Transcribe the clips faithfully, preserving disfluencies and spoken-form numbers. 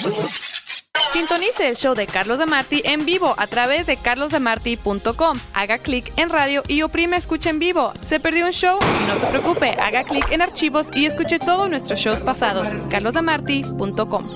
Sintonice el show de Carlos de Marti en vivo a través de carlos de marti punto com. Haga clic en radio y oprime escucha en vivo. ¿Se perdió un show? No se preocupe, haga clic en archivos y escuche todos nuestros shows pasados. carlos de marti punto com.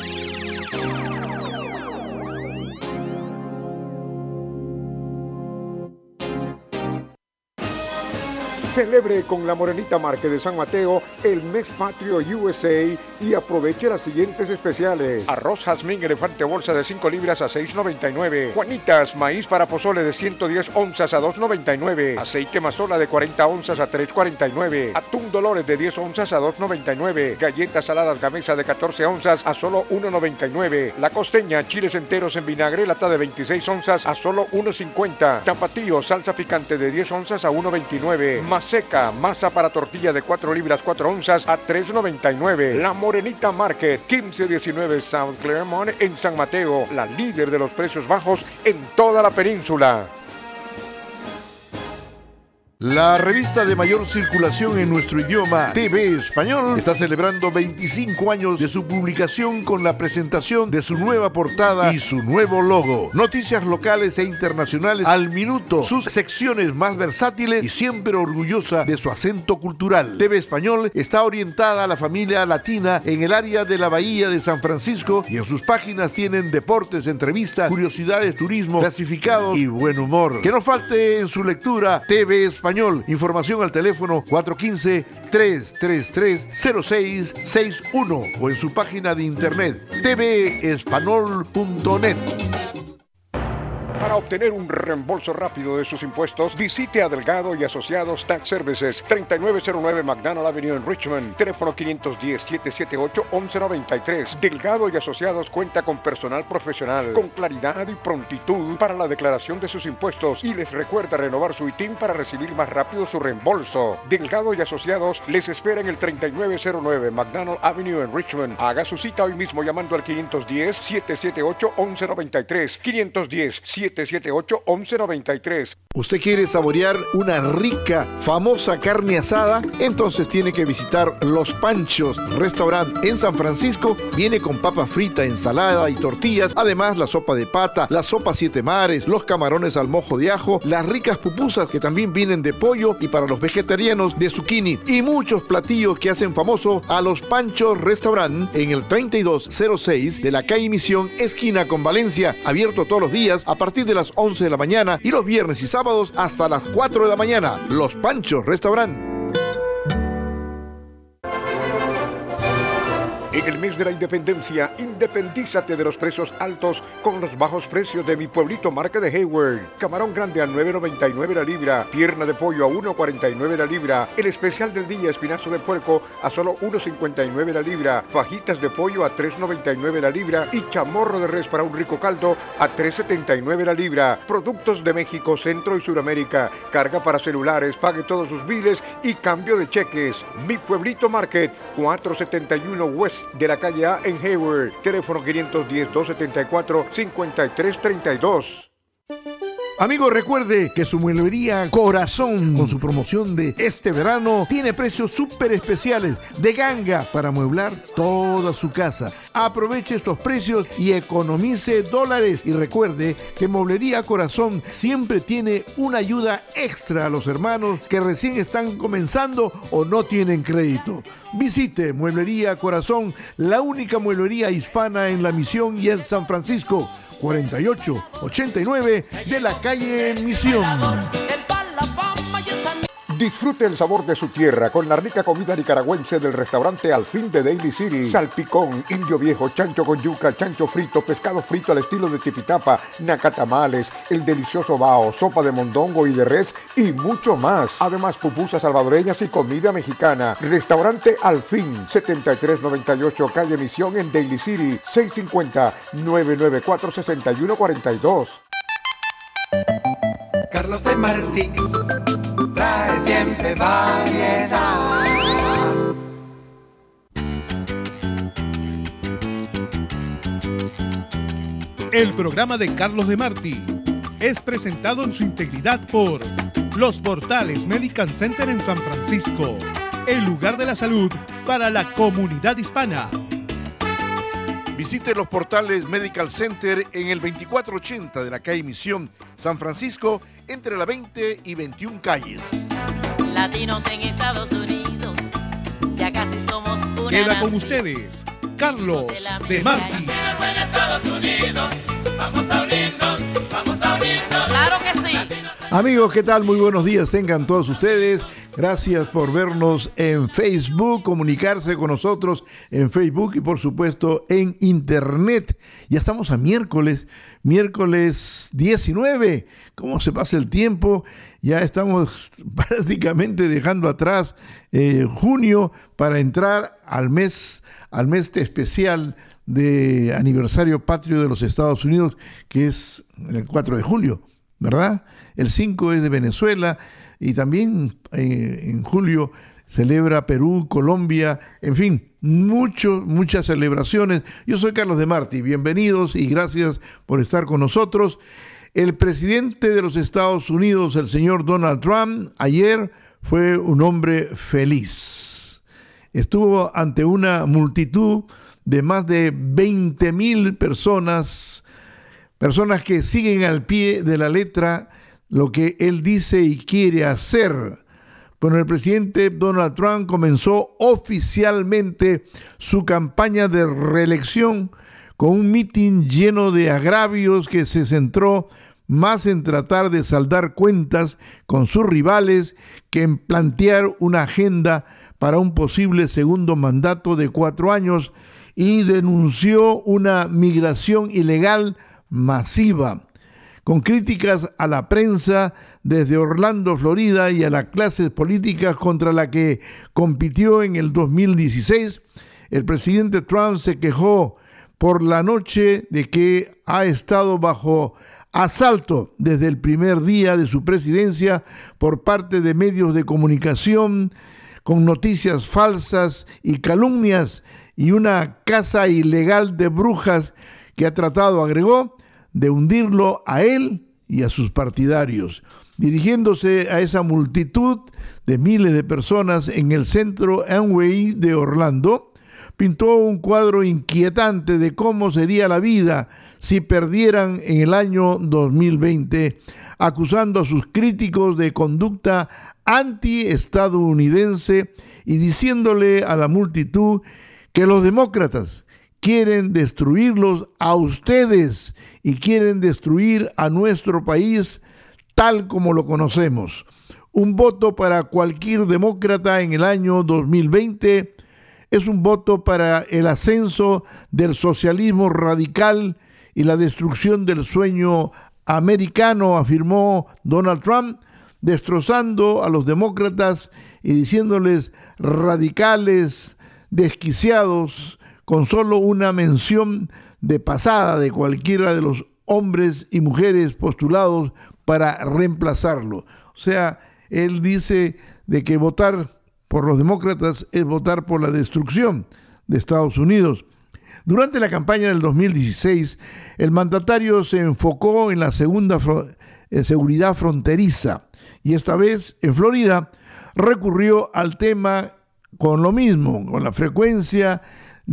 Celebre con la Morenita Market de San Mateo el mes patrio U S A y aproveche las siguientes especiales. Arroz jazmín elefante bolsa de cinco libras a seis noventa y nueve. Juanitas, maíz para pozole de ciento diez onzas a dos noventa y nueve. Aceite mazola de cuarenta onzas a tres cuarenta y nueve. Atún Dolores de diez onzas a dos noventa y nueve. Galletas saladas Gamesa de catorce onzas a solo uno noventa y nueve. La costeña, chiles enteros en vinagre, lata de veintiséis onzas a solo uno cincuenta. Tapatío, salsa picante de diez onzas a uno veintinueve. Seca, masa para tortilla de cuatro libras cuatro onzas a tres noventa y nueve. La Morenita Market, quince diecinueve South Claremont en San Mateo, la líder de los precios bajos en toda la península. La revista de mayor circulación en nuestro idioma, T V Español, está celebrando veinticinco años de su publicación con la presentación de su nueva portada y su nuevo logo. Noticias locales e internacionales al minuto, sus secciones más versátiles y siempre orgullosa de su acento cultural. T V Español está orientada a la familia latina en el área de la Bahía de San Francisco y en sus páginas tienen deportes, entrevistas, curiosidades, turismo, clasificados y buen humor. Que no falte en su lectura T V Español. Información al teléfono cuatro uno cinco, tres tres tres, cero seis seis uno o en su página de internet t v español punto net. Para obtener un reembolso rápido de sus impuestos, visite a Delgado y Asociados Tax Services, treinta y nueve cero nueve McDonald Avenue en Richmond, teléfono quinientos diez, setecientos setenta y ocho, once noventa y tres. Delgado y Asociados cuenta con personal profesional, con claridad y prontitud para la declaración de sus impuestos y les recuerda renovar su I T I N para recibir más rápido su reembolso. Delgado y Asociados les espera en el treinta y nueve cero nueve McDonald Avenue en Richmond. Haga su cita hoy mismo llamando al quinientos diez, setecientos setenta y ocho, once noventa y tres. quinientos diez, setecientos setenta y ocho, once noventa y tres. ¿Usted quiere saborear una rica, famosa carne asada? Entonces tiene que visitar Los Panchos Restaurant en San Francisco. Viene con papa frita, ensalada y tortillas. Además, la sopa de pata, la sopa siete mares, los camarones al mojo de ajo, las ricas pupusas que también vienen de pollo y para los vegetarianos de zucchini. Y muchos platillos que hacen famoso a Los Panchos Restaurant en el treinta y dos cero seis de la calle Misión, esquina con Valencia. Abierto todos los días a partir de las once de la mañana y los viernes y sábados hasta las cuatro de la mañana. Los Panchos Restaurant. En el mes de la independencia, independízate de los precios altos con los bajos precios de Mi Pueblito Market de Hayward. Camarón grande a nueve noventa y nueve la libra, pierna de pollo a uno cuarenta y nueve la libra, el especial del día espinazo de puerco a solo uno cincuenta y nueve la libra, fajitas de pollo a tres noventa y nueve la libra y chamorro de res para un rico caldo a tres setenta y nueve la libra. Productos de México, Centro y Suramérica, carga para celulares, pague todos sus biles y cambio de cheques. Mi Pueblito Market, cuatrocientos setenta y uno West de la calle A en Hayward, teléfono quinientos diez, doscientos setenta y cuatro, cincuenta y tres treinta y dos. Amigo, recuerde que su mueblería Corazón, con su promoción de este verano, tiene precios súper especiales de ganga para amueblar toda su casa. Aproveche estos precios y economice dólares. Y recuerde que Mueblería Corazón siempre tiene una ayuda extra a los hermanos que recién están comenzando o no tienen crédito. Visite Mueblería Corazón, la única mueblería hispana en La Misión y en San Francisco. cuarenta y ocho ochenta y nueve de la calle Misión. Disfrute el sabor de su tierra con la rica comida nicaragüense del restaurante Al Fin de Daly City. Salpicón, indio viejo, chancho con yuca, chancho frito, pescado frito al estilo de Tipitapa, nacatamales, el delicioso bao, sopa de mondongo y de res y mucho más. Además, pupusas salvadoreñas y comida mexicana. Restaurante Al Fin, setenta y tres noventa y ocho calle Misión en Daly City, seis cinco cero, nueve nueve cuatro, seis uno cuatro dos. Carlos de Marti trae siempre variedad. El programa de Carlos de Marti es presentado en su integridad por Los Portales Medical Center en San Francisco, el lugar de la salud para la comunidad hispana. Visite los portales Medical Center en el veinticuatro ochenta de la calle Misión, San Francisco, entre la veinte y veintiuna calles. Latinos en Estados Unidos, ya casi somos una Queda nación. con ustedes, Carlos de Marti. Latinos en Estados Unidos, vamos a unirnos, vamos a unirnos. Claro que sí. Amigos, ¿qué tal? Muy buenos días tengan todos ustedes. Gracias por vernos en Facebook, comunicarse con nosotros en Facebook y por supuesto en Internet. Ya estamos a miércoles, miércoles diecinueve. ¿Cómo se pasa el tiempo? Ya estamos prácticamente dejando atrás eh, junio para entrar al mes, al mes especial de aniversario patrio de los Estados Unidos, que es el cuatro de julio, ¿verdad? El cinco es de Venezuela. Y también eh, en julio celebra Perú, Colombia, en fin, mucho, muchas celebraciones. Yo soy Carlos de Marti, bienvenidos y gracias por estar con nosotros. El presidente de los Estados Unidos, el señor Donald Trump, ayer fue un hombre feliz. Estuvo ante una multitud de más de veinte mil personas, personas que siguen al pie de la letra lo que él dice y quiere hacer. Bueno, el presidente Donald Trump comenzó oficialmente su campaña de reelección con un mitin lleno de agravios que se centró más en tratar de saldar cuentas con sus rivales que en plantear una agenda para un posible segundo mandato de cuatro años y denunció una migración ilegal masiva, con críticas a la prensa desde Orlando, Florida, y a las clases políticas contra la que compitió en el dos mil dieciséis. El presidente Trump se quejó por la noche de que ha estado bajo asalto desde el primer día de su presidencia por parte de medios de comunicación con noticias falsas y calumnias y una caza ilegal de brujas que ha tratado, agregó, de hundirlo a él y a sus partidarios. Dirigiéndose a esa multitud de miles de personas en el centro Amway de Orlando, pintó un cuadro inquietante de cómo sería la vida si perdieran en el año dos mil veinte, acusando a sus críticos de conducta anti-estadounidense y diciéndole a la multitud que los demócratas quieren destruirlos a ustedes y quieren destruir a nuestro país tal como lo conocemos. Un voto para cualquier demócrata en el año dos mil veinte es un voto para el ascenso del socialismo radical y la destrucción del sueño americano, afirmó Donald Trump, destrozando a los demócratas y diciéndoles radicales, desquiciados, con solo una mención de pasada de cualquiera de los hombres y mujeres postulados para reemplazarlo. O sea, él dice de que votar por los demócratas es votar por la destrucción de Estados Unidos. Durante la campaña del dos mil dieciséis, el mandatario se enfocó en la segunda fro- en seguridad fronteriza y esta vez en Florida recurrió al tema con lo mismo, con la frecuencia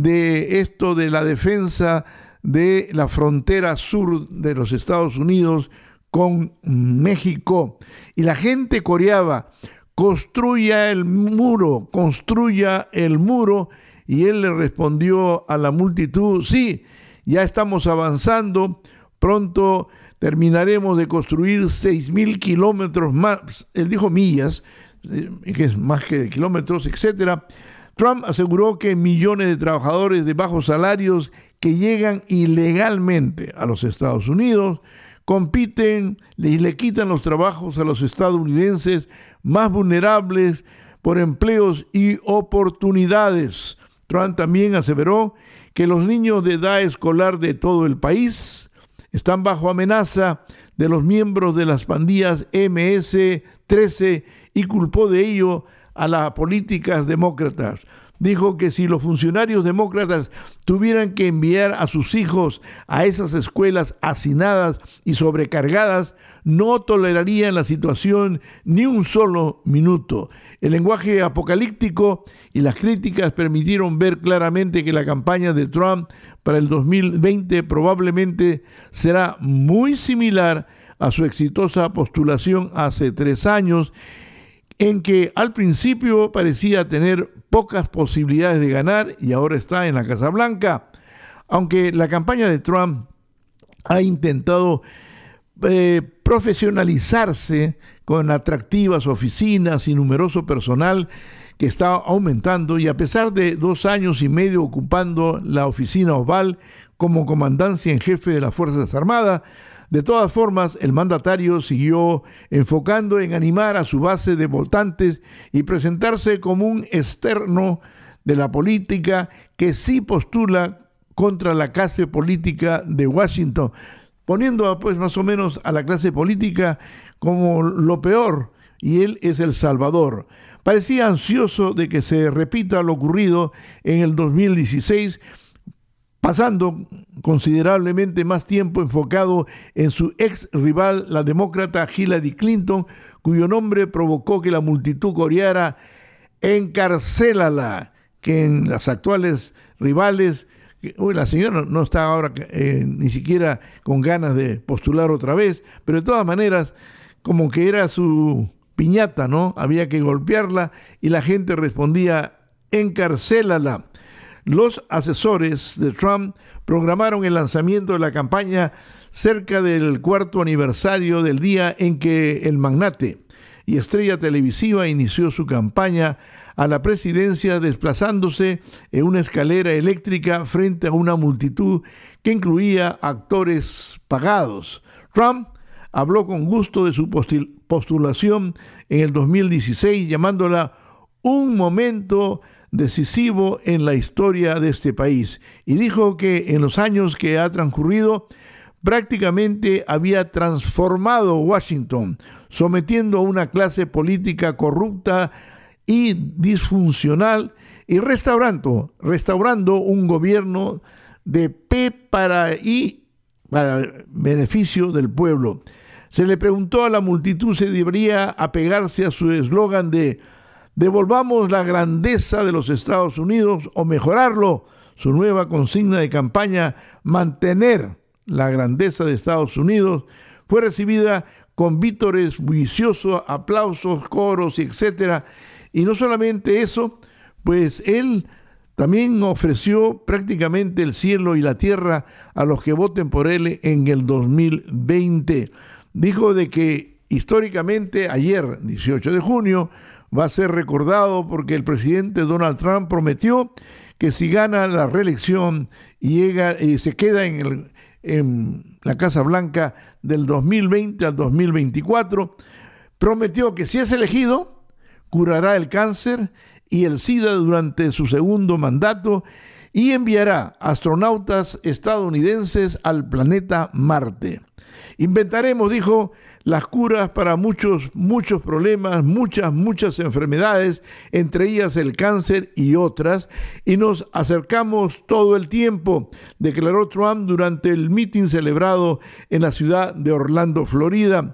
de esto de la defensa de la frontera sur de los Estados Unidos con México. Y la gente coreaba, construya el muro, construya el muro. Y él le respondió a la multitud, sí, ya estamos avanzando, pronto terminaremos de construir seis mil kilómetros más. Él dijo millas, que es más que kilómetros, etcétera. Trump aseguró que millones de trabajadores de bajos salarios que llegan ilegalmente a los Estados Unidos compiten y le quitan los trabajos a los estadounidenses más vulnerables por empleos y oportunidades. Trump también aseveró que los niños de edad escolar de todo el país están bajo amenaza de los miembros de las pandillas eme ese trece y culpó de ello a las políticas demócratas. dijo que si los funcionarios demócratas tuvieran que enviar a sus hijos a esas escuelas hacinadas y sobrecargadas, no tolerarían la situación ni un solo minuto. El lenguaje apocalíptico y las críticas permitieron ver claramente que la campaña de Trump para el dos mil veinte probablemente será muy similar a su exitosa postulación hace tres años, en que al principio parecía tener pocas posibilidades de ganar y ahora está en la Casa Blanca. Aunque la campaña de Trump ha intentado eh, profesionalizarse con atractivas oficinas y numeroso personal que está aumentando, y a pesar de dos años y medio ocupando la oficina oval como comandancia en jefe de las Fuerzas Armadas, de todas formas, el mandatario siguió enfocando en animar a su base de votantes y presentarse como un externo de la política que sí postula contra la clase política de Washington, poniendo pues más o menos a la clase política como lo peor, y él es el salvador. Parecía ansioso de que se repita lo ocurrido en el dos mil dieciséis, pasando considerablemente más tiempo enfocado en su ex rival, la demócrata Hillary Clinton, cuyo nombre provocó que la multitud coreara "encarcélala", que en las actuales rivales. Uy, la señora no está ahora eh, ni siquiera con ganas de postular otra vez, pero de todas maneras, como que era su piñata, ¿no? Había que golpearla y la gente respondía "encarcélala". Los asesores de Trump programaron el lanzamiento de la campaña cerca del cuarto aniversario del día en que el magnate y estrella televisiva inició su campaña a la presidencia, desplazándose en una escalera eléctrica frente a una multitud que incluía actores pagados. Trump habló con gusto de su postulación en el dos mil dieciséis, llamándola un momento decisivo en la historia de este país, y dijo que en los años que ha transcurrido prácticamente había transformado Washington, sometiendo a una clase política corrupta y disfuncional y restaurando, restaurando un gobierno de pe para y para beneficio del pueblo. Se le preguntó a la multitud si debería apegarse a su eslogan de "devolvamos la grandeza de los Estados Unidos" o mejorarlo. Su nueva consigna de campaña, "mantener la grandeza de Estados Unidos", fue recibida con vítores bulliciosos, aplausos, coros, etcétera. Y no solamente eso, pues él también ofreció prácticamente el cielo y la tierra a los que voten por él en el dos mil veinte. Dijo de que históricamente ayer, dieciocho de junio, va a ser recordado porque el presidente Donald Trump prometió que si gana la reelección y llega y se queda en, el, en la Casa Blanca del dos mil veinte al dos mil veinticuatro, prometió que si es elegido, curará el cáncer y el SIDA durante su segundo mandato y enviará astronautas estadounidenses al planeta Marte. Inventaremos, dijo, las curas para muchos, muchos problemas, muchas, muchas enfermedades, entre ellas el cáncer y otras, y nos acercamos todo el tiempo, declaró Trump durante el mitin celebrado en la ciudad de Orlando, Florida.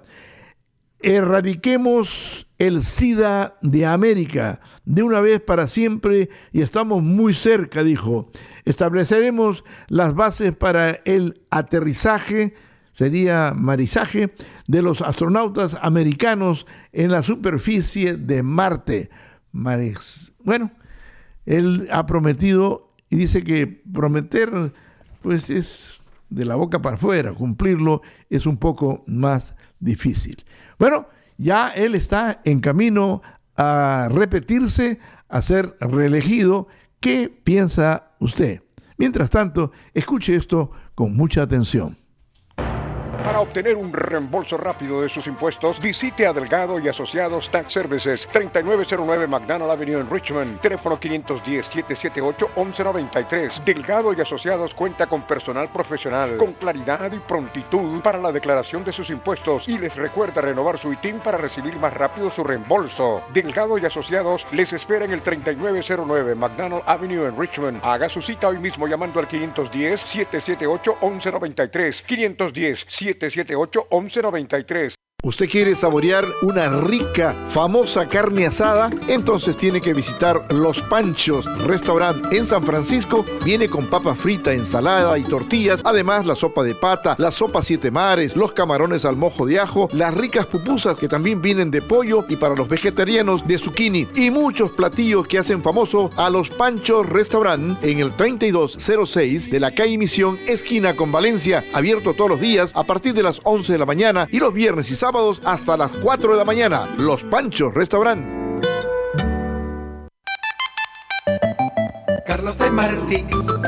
Erradiquemos el SIDA de América de una vez para siempre y estamos muy cerca, dijo. Estableceremos las bases para el aterrizaje, sería marizaje, de los astronautas americanos en la superficie de Marte. Maris. Bueno, él ha prometido y dice que prometer pues es de la boca para afuera, cumplirlo es un poco más difícil. Bueno, ya él está en camino a repetirse, a ser reelegido. ¿Qué piensa usted? Mientras tanto, escuche esto con mucha atención. Para Para obtener un reembolso rápido de sus impuestos, visite a Delgado y Asociados Tax Services, treinta y nueve cero nueve McDonald Avenue en Richmond. Teléfono quinientos diez, siete siete ocho, once noventa y tres. Delgado y Asociados cuenta con personal profesional, con claridad y prontitud para la declaración de sus impuestos y les recuerda renovar su I T I N para recibir más rápido su reembolso. Delgado y Asociados les espera en el treinta y nueve cero nueve McDonald Avenue en Richmond. Haga su cita hoy mismo llamando al quinientos diez, siete siete ocho, once noventa y tres. quinientos diez, siete siete ocho, once noventa y tres. ¿Usted quiere saborear una rica, famosa carne asada? Entonces tiene que visitar Los Panchos Restaurant en San Francisco. Viene con papa frita, ensalada y tortillas. Además, la sopa de pata, la sopa siete mares, los camarones al mojo de ajo, las ricas pupusas que también vienen de pollo y para los vegetarianos de zucchini. Y muchos platillos que hacen famoso a Los Panchos Restaurant en el treinta y dos cero seis de la calle Misión, esquina con Valencia. Abierto todos los días a partir de las once de la mañana y los viernes y sábados hasta las cuatro de la mañana. Los Panchos Restaurant. Carlos de Martí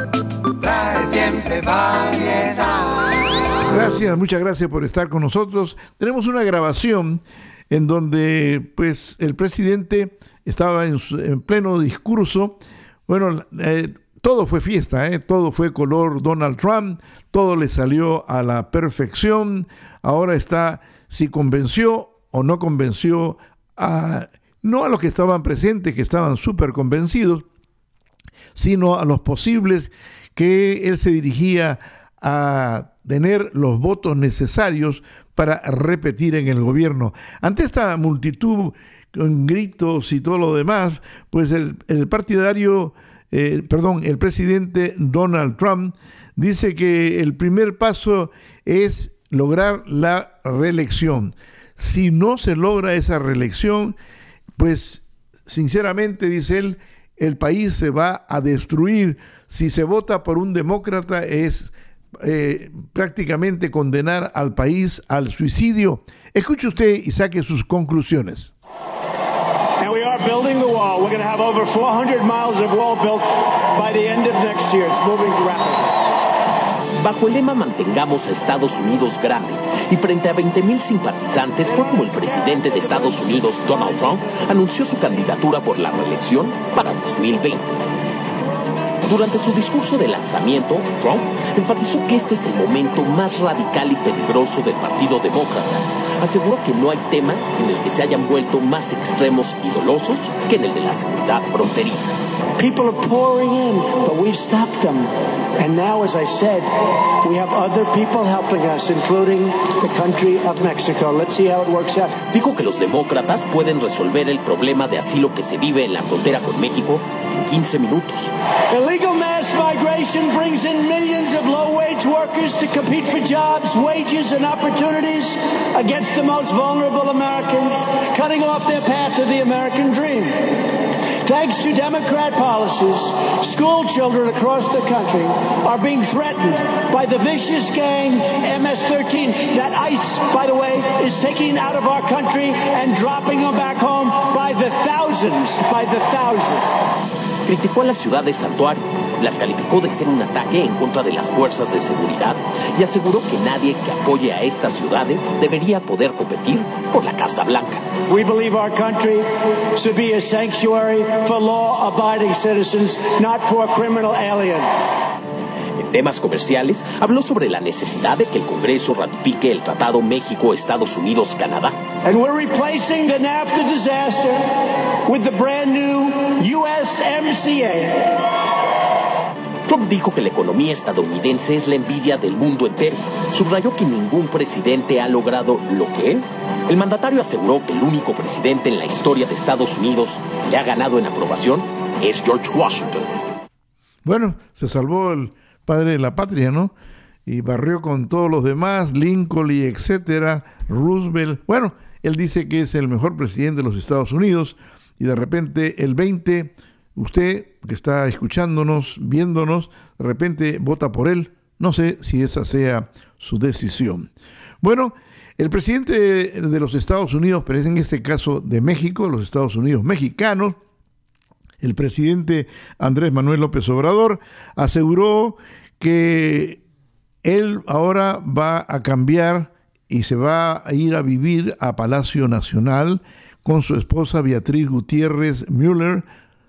trae siempre variedad. Gracias, muchas gracias por estar con nosotros. Tenemos una grabación en donde pues el presidente estaba en, su, en pleno discurso. Bueno, eh, todo fue fiesta, eh, todo fue color Donald Trump, todo le salió a la perfección. Ahora está si convenció o no convenció a, no a los que estaban presentes, que estaban súper convencidos, sino a los posibles que él se dirigía a tener los votos necesarios para repetir en el gobierno. Ante esta multitud con gritos y todo lo demás, pues el, el partidario, eh, perdón, el presidente Donald Trump dice que el primer paso es lograr la reelección. Si no se logra esa reelección, pues sinceramente, dice él, el país se va a destruir. Si se vota por un demócrata es eh, prácticamente condenar al país al suicidio. Escuche usted y saque sus conclusiones. And we are building the wall. We're going to have over four hundred miles of wall built by the end of next year. It's moving rapidly. Bajo el lema Mantengamos a Estados Unidos grande y frente a veinte mil simpatizantes fue como el presidente de Estados Unidos, Donald Trump, anunció su candidatura por la reelección para dos mil veinte. Durante su discurso de lanzamiento, Trump enfatizó que este es el momento más radical y peligroso del Partido Demócrata. Aseguró que no hay tema en el que se hayan vuelto más extremos y dolosos que en el de la seguridad fronteriza. People are pouring in, but we've stopped them. And now, as I said, we have other people helping us, including the country of Mexico. Let's see how it works out. Dijo que los demócratas pueden resolver el problema de asilo que se vive en la frontera con México en quince minutos. Illegal mass migration brings in millions of low-wage workers to compete for jobs, wages, and opportunities against the most vulnerable Americans, cutting off their path to the American dream. Thanks to Democrat policies, school children across the country are being threatened by the vicious gang M S thirteen that ICE, by the way, is taking out of our country and dropping them back home by the thousands, by the thousands. Criticó a la ciudad de Santuario, las calificó de ser un ataque en contra de las fuerzas de seguridad y aseguró que nadie que apoye a estas ciudades debería poder competir por la Casa Blanca. We believe our country should be a sanctuary for law-abiding citizens, not for criminal aliens. En temas comerciales, habló sobre la necesidad de que el Congreso ratifique el Tratado México-Estados Unidos-Canadá. And we're replacing the NAFTA disaster with the brand new U S M C A. Trump dijo que la economía estadounidense es la envidia del mundo entero. Subrayó que ningún presidente ha logrado lo que él. El mandatario aseguró que el único presidente en la historia de Estados Unidos que le ha ganado en aprobación es George Washington. Bueno, se salvó el padre de la patria, ¿no? Y barrió con todos los demás, Lincoln y etcétera, Roosevelt. Bueno, él dice que es el mejor presidente de los Estados Unidos y de repente el veinte, usted que está escuchándonos, viéndonos, de repente vota por él. No sé si esa sea su decisión. Bueno, el presidente de los Estados Unidos, pero es en este caso de México, los Estados Unidos mexicanos, el presidente Andrés Manuel López Obrador aseguró que él ahora va a cambiar y se va a ir a vivir a Palacio Nacional con su esposa Beatriz Gutiérrez Müller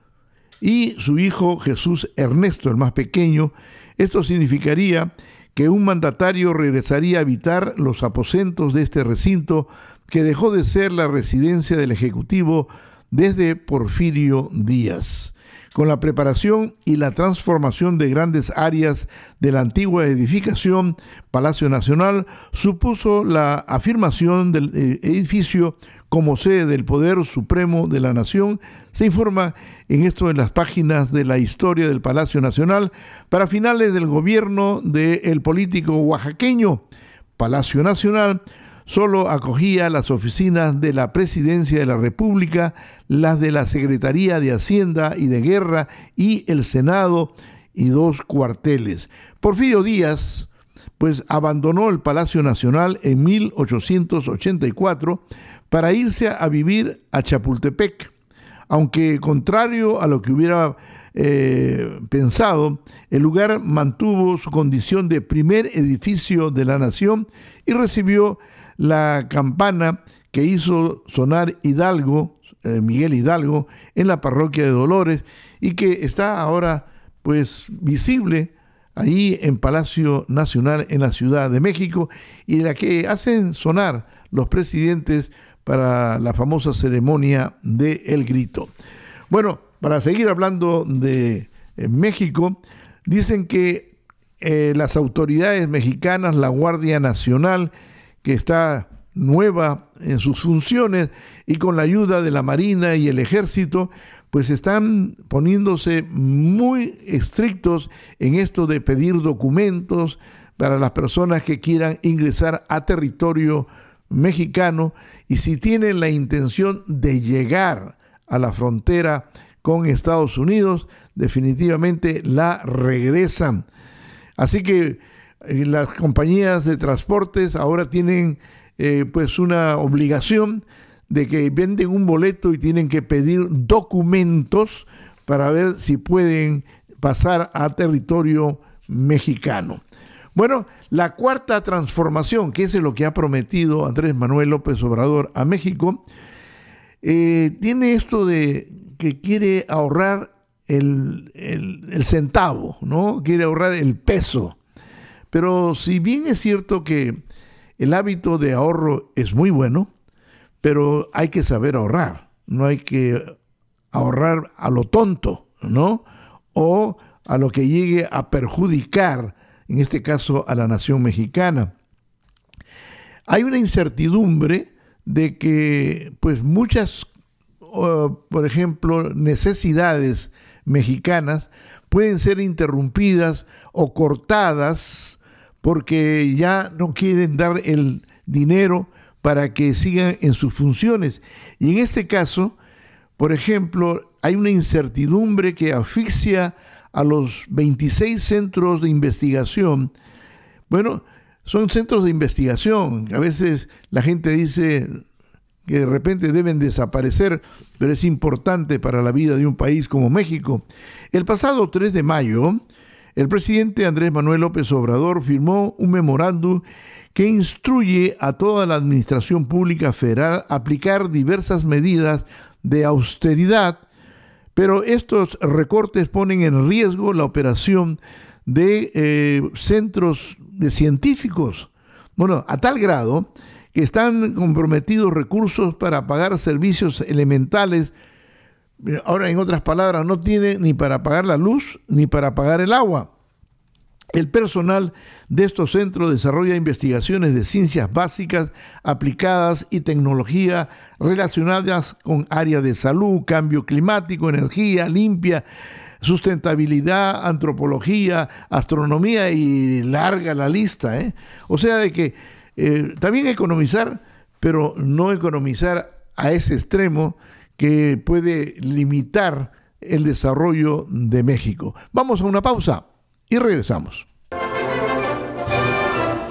y su hijo Jesús Ernesto, el más pequeño. Esto significaría que un mandatario regresaría a habitar los aposentos de este recinto que dejó de ser la residencia del Ejecutivo desde Porfirio Díaz. Con la preparación y la transformación de grandes áreas de la antigua edificación, Palacio Nacional supuso la afirmación del edificio como sede del Poder Supremo de la Nación. Se informa en esto en las páginas de la historia del Palacio Nacional. Para finales del gobierno del político oaxaqueño, Palacio Nacional solo acogía las oficinas de la Presidencia de la República, las de la Secretaría de Hacienda y de Guerra y el Senado y dos cuarteles. Porfirio Díaz, pues, abandonó el Palacio Nacional en mil ochocientos ochenta y cuatro para irse a vivir a Chapultepec, aunque contrario a lo que hubiera eh, pensado, el lugar mantuvo su condición de primer edificio de la nación y recibió la campana que hizo sonar Hidalgo, eh, Miguel Hidalgo, en la parroquia de Dolores y que está ahora pues visible ahí en Palacio Nacional en la Ciudad de México y la que hacen sonar los presidentes para la famosa ceremonia de El Grito. Bueno, para seguir hablando de eh, México, dicen que eh, las autoridades mexicanas, la Guardia Nacional, que está nueva en sus funciones y con la ayuda de la Marina y el Ejército, pues están poniéndose muy estrictos en esto de pedir documentos para las personas que quieran ingresar a territorio mexicano y si tienen la intención de llegar a la frontera con Estados Unidos, definitivamente la regresan. Así que las compañías de transportes ahora tienen eh, pues una obligación de que venden un boleto y tienen que pedir documentos para ver si pueden pasar a territorio mexicano. Bueno, la cuarta transformación, que es lo que ha prometido Andrés Manuel López Obrador a México, eh, tiene esto de que quiere ahorrar el, el, el centavo, ¿no? Quiere ahorrar el peso. Pero si bien es cierto que el hábito de ahorro es muy bueno, pero hay que saber ahorrar, no hay que ahorrar a lo tonto, ¿no? O a lo que llegue a perjudicar, en este caso, a la nación mexicana. Hay una incertidumbre de que, pues, muchas, uh, por ejemplo, necesidades mexicanas pueden ser interrumpidas o cortadas porque ya no quieren dar el dinero para que sigan en sus funciones. Y en este caso, por ejemplo, hay una incertidumbre que asfixia a los veintiséis centros de investigación. Bueno, son centros de investigación. A veces la gente dice que de repente deben desaparecer, pero es importante para la vida de un país como México. El pasado tres de mayo, el presidente Andrés Manuel López Obrador firmó un memorándum que instruye a toda la administración pública federal a aplicar diversas medidas de austeridad, pero estos recortes ponen en riesgo la operación de eh, centros de científicos. Bueno, a tal grado que están comprometidos recursos para pagar servicios elementales. Ahora, en otras palabras, no tiene ni para pagar la luz ni para pagar el agua. El personal de estos centros desarrolla investigaciones de ciencias básicas, aplicadas y tecnología relacionadas con áreas de salud, cambio climático, energía limpia, sustentabilidad, antropología, astronomía y larga la lista, ¿eh? O sea, de que eh, también economizar, pero no economizar a ese extremo que puede limitar el desarrollo de México. Vamos a una pausa y regresamos.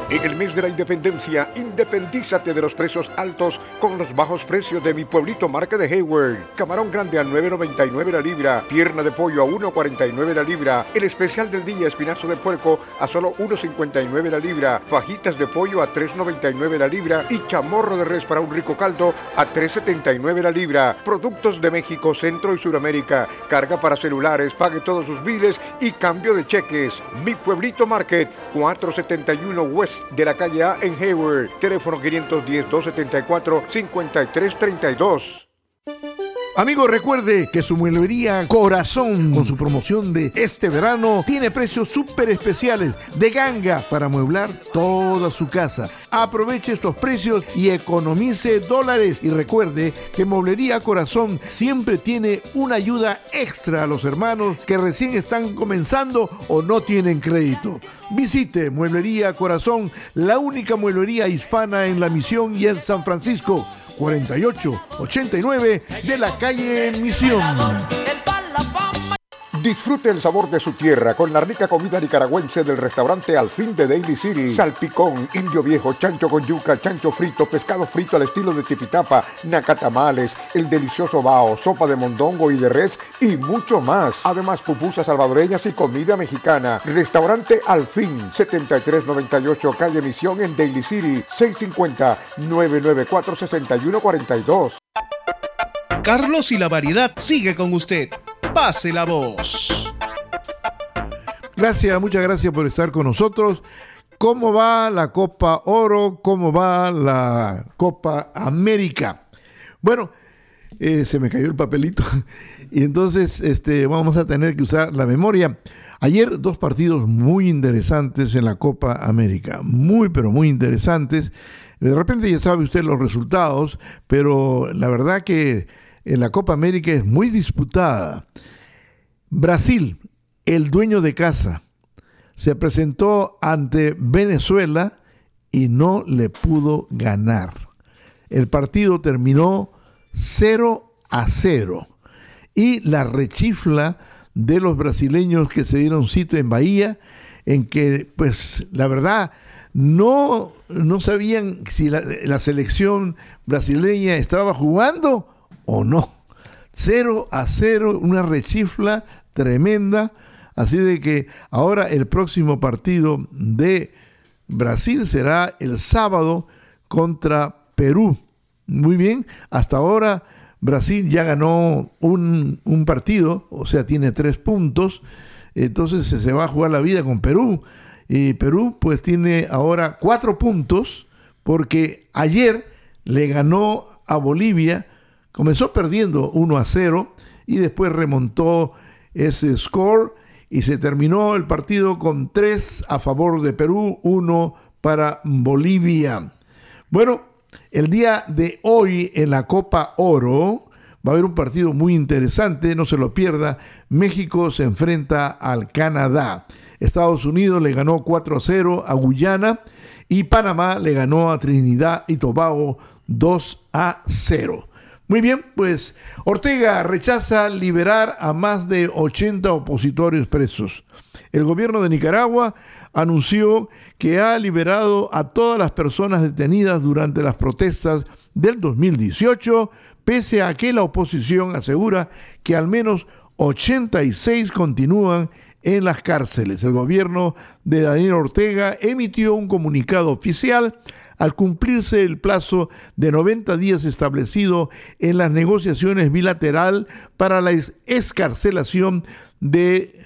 En el mes de la independencia, independízate de los precios altos con los bajos precios de Mi Pueblito Market de Hayward. Camarón grande a nueve noventa y nueve la libra, pierna de pollo a uno cuarenta y nueve la libra, el especial del día espinazo de puerco a solo uno cincuenta y nueve la libra, fajitas de pollo a tres noventa y nueve la libra y chamorro de res para un rico caldo a tres setenta y nueve la libra. Productos de México, Centro y Suramérica, carga para celulares, pague todos sus biles y cambio de cheques. Mi Pueblito Market, cuatrocientos setenta y uno West de la calle A en Hayward. Teléfono quinientos diez, doscientos setenta y cuatro, cincuenta y tres treinta y dos. Amigo, recuerde que su mueblería Corazón, con su promoción de este verano, tiene precios súper especiales de ganga para amueblar toda su casa. Aproveche estos precios y economice dólares. Y recuerde que Mueblería Corazón siempre tiene una ayuda extra a los hermanos que recién están comenzando o no tienen crédito. Visite Mueblería Corazón, la única mueblería hispana en La Misión y en San Francisco. cuarenta y ocho ochenta y nueve de la calle Misión. Disfrute el sabor de su tierra con la rica comida nicaragüense del restaurante Al Fin de Daly City. Salpicón, indio viejo, chancho con yuca, chancho frito, pescado frito al estilo de Tipitapa, nacatamales, el delicioso bao, sopa de mondongo y de res y mucho más. Además, pupusas salvadoreñas y comida mexicana. Restaurante Al Fin, setenta y tres noventa y ocho calle Misión en Daly City, seis cinco cero, nueve nueve cuatro, seis uno cuatro dos. Carlos y la variedad sigue con usted. Pase la voz. Gracias, muchas gracias por estar con nosotros. ¿Cómo va la Copa Oro? ¿Cómo va la Copa América? Bueno, eh, se me cayó el papelito y entonces este, vamos a tener que usar la memoria. Ayer dos partidos muy interesantes en la Copa América, muy pero muy interesantes. De repente ya sabe usted los resultados, pero la verdad que en la Copa América es muy disputada. Brasil, el dueño de casa, se presentó ante Venezuela y no le pudo ganar. El partido terminó cero a cero y la rechifla de los brasileños que se dieron cita en Bahía, en que pues la verdad no, no sabían si la, la selección brasileña estaba jugando o no. Cero a cero, una rechifla tremenda. Así de que ahora el próximo partido de Brasil será el sábado contra Perú. Muy bien, hasta ahora Brasil ya ganó un, un partido, o sea, tiene tres puntos. Entonces se va a jugar la vida con Perú. Y Perú pues tiene ahora cuatro puntos porque ayer le ganó a Bolivia. Comenzó perdiendo uno a cero y después remontó ese score y se terminó el partido con tres a favor de Perú, uno para Bolivia. Bueno, el día de hoy en la Copa Oro va a haber un partido muy interesante, no se lo pierda. México se enfrenta al Canadá. Estados Unidos le ganó cuatro a cero a Guyana y Panamá le ganó a Trinidad y Tobago dos a cero. Muy bien, pues Ortega rechaza liberar a más de ochenta opositores presos. El gobierno de Nicaragua anunció que ha liberado a todas las personas detenidas durante las protestas del dos mil dieciocho, pese a que la oposición asegura que al menos ochenta y seis continúan en las cárceles. El gobierno de Daniel Ortega emitió un comunicado oficial al cumplirse el plazo de noventa días establecido en las negociaciones bilateral para la excarcelación de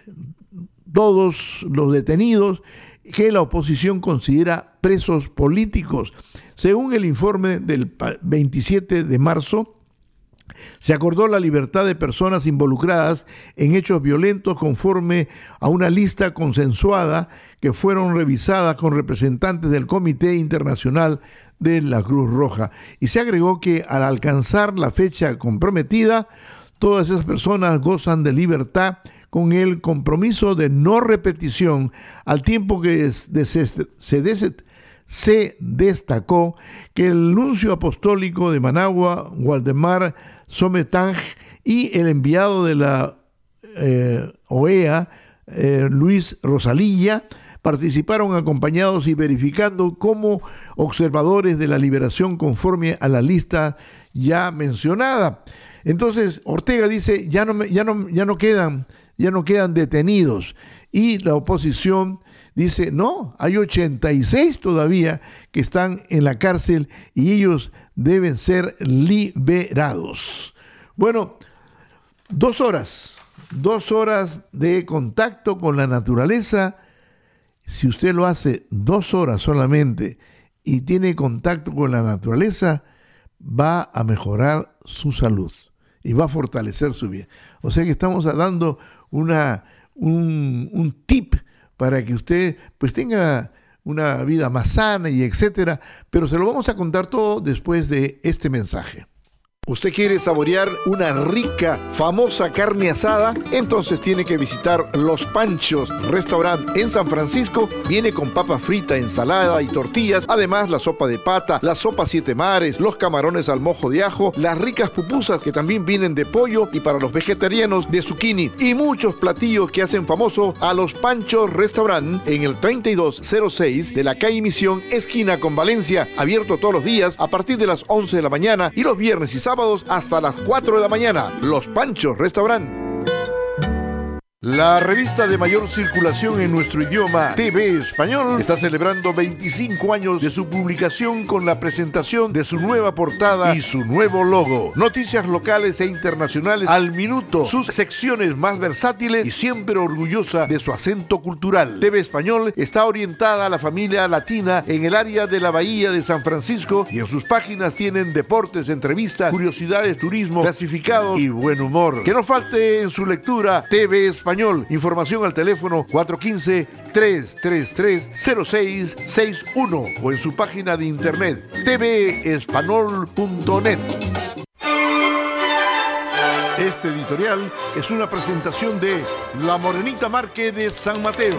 todos los detenidos que la oposición considera presos políticos. Según el informe del veintisiete de marzo, se acordó la libertad de personas involucradas en hechos violentos conforme a una lista consensuada que fueron revisadas con representantes del Comité Internacional de la Cruz Roja. Y se agregó que al alcanzar la fecha comprometida, todas esas personas gozan de libertad con el compromiso de no repetición, al tiempo que se, se, des, se destacó que el nuncio apostólico de Managua, Waldemar Sometang, y el enviado de la eh, O E A, eh, Luis Rosalilla, participaron acompañados y verificando como observadores de la liberación conforme a la lista ya mencionada. Entonces, Ortega dice, ya no, ya no, ya no quedan, ya no quedan detenidos. Y la oposición dice, no, hay ochenta y seis todavía que están en la cárcel y ellos deben ser liberados. Bueno, dos horas, dos horas de contacto con la naturaleza. Si usted lo hace dos horas solamente y tiene contacto con la naturaleza, va a mejorar su salud y va a fortalecer su vida. O sea que estamos dando una, un, un tip para que usted pues tenga una vida más sana y etcétera, pero se lo vamos a contar todo después de este mensaje. ¿Usted quiere saborear una rica, famosa carne asada? Entonces tiene que visitar Los Panchos Restaurant en San Francisco. Viene con papa frita, ensalada y tortillas. Además, la sopa de pata, la sopa siete mares, los camarones al mojo de ajo, las ricas pupusas que también vienen de pollo y para los vegetarianos de zucchini. Y muchos platillos que hacen famoso a Los Panchos Restaurant en el treinta y dos cero seis de la calle Misión, esquina con Valencia. Abierto todos los días a partir de las once de la mañana y los viernes y sábados hasta las cuatro de la mañana. Los Panchos Restaurant. La revista de mayor circulación en nuestro idioma, T V Español, está celebrando veinticinco años de su publicación con la presentación de su nueva portada y su nuevo logo. Noticias locales e internacionales al minuto, sus secciones más versátiles y siempre orgullosa de su acento cultural. T V Español está orientada a la familia latina en el área de la Bahía de San Francisco y en sus páginas tienen deportes, entrevistas, curiosidades, turismo, clasificados y buen humor. Que no falte en su lectura T V Español. Información al teléfono cuatro uno cinco, tres tres tres, cero seis seis uno o en su página de internet t v español punto net. Este editorial es una presentación de La Morenita Marque de San Mateo.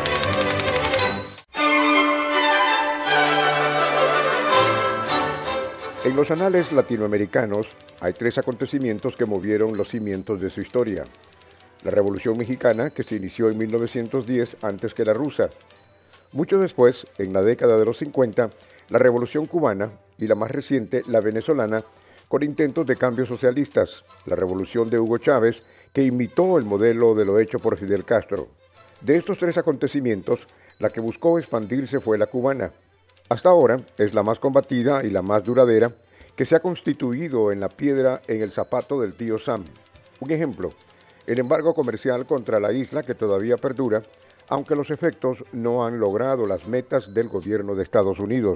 En los anales latinoamericanos hay tres acontecimientos que movieron los cimientos de su historia. La Revolución Mexicana, que se inició en mil novecientos diez antes que la rusa. Mucho después, en la década de los cincuenta, la Revolución Cubana y la más reciente, la venezolana, con intentos de cambios socialistas. La Revolución de Hugo Chávez, que imitó el modelo de lo hecho por Fidel Castro. De estos tres acontecimientos, la que buscó expandirse fue la cubana. Hasta ahora es la más combatida y la más duradera, que se ha constituido en la piedra en el zapato del tío Sam. Un ejemplo, el embargo comercial contra la isla que todavía perdura, aunque los efectos no han logrado las metas del gobierno de Estados Unidos.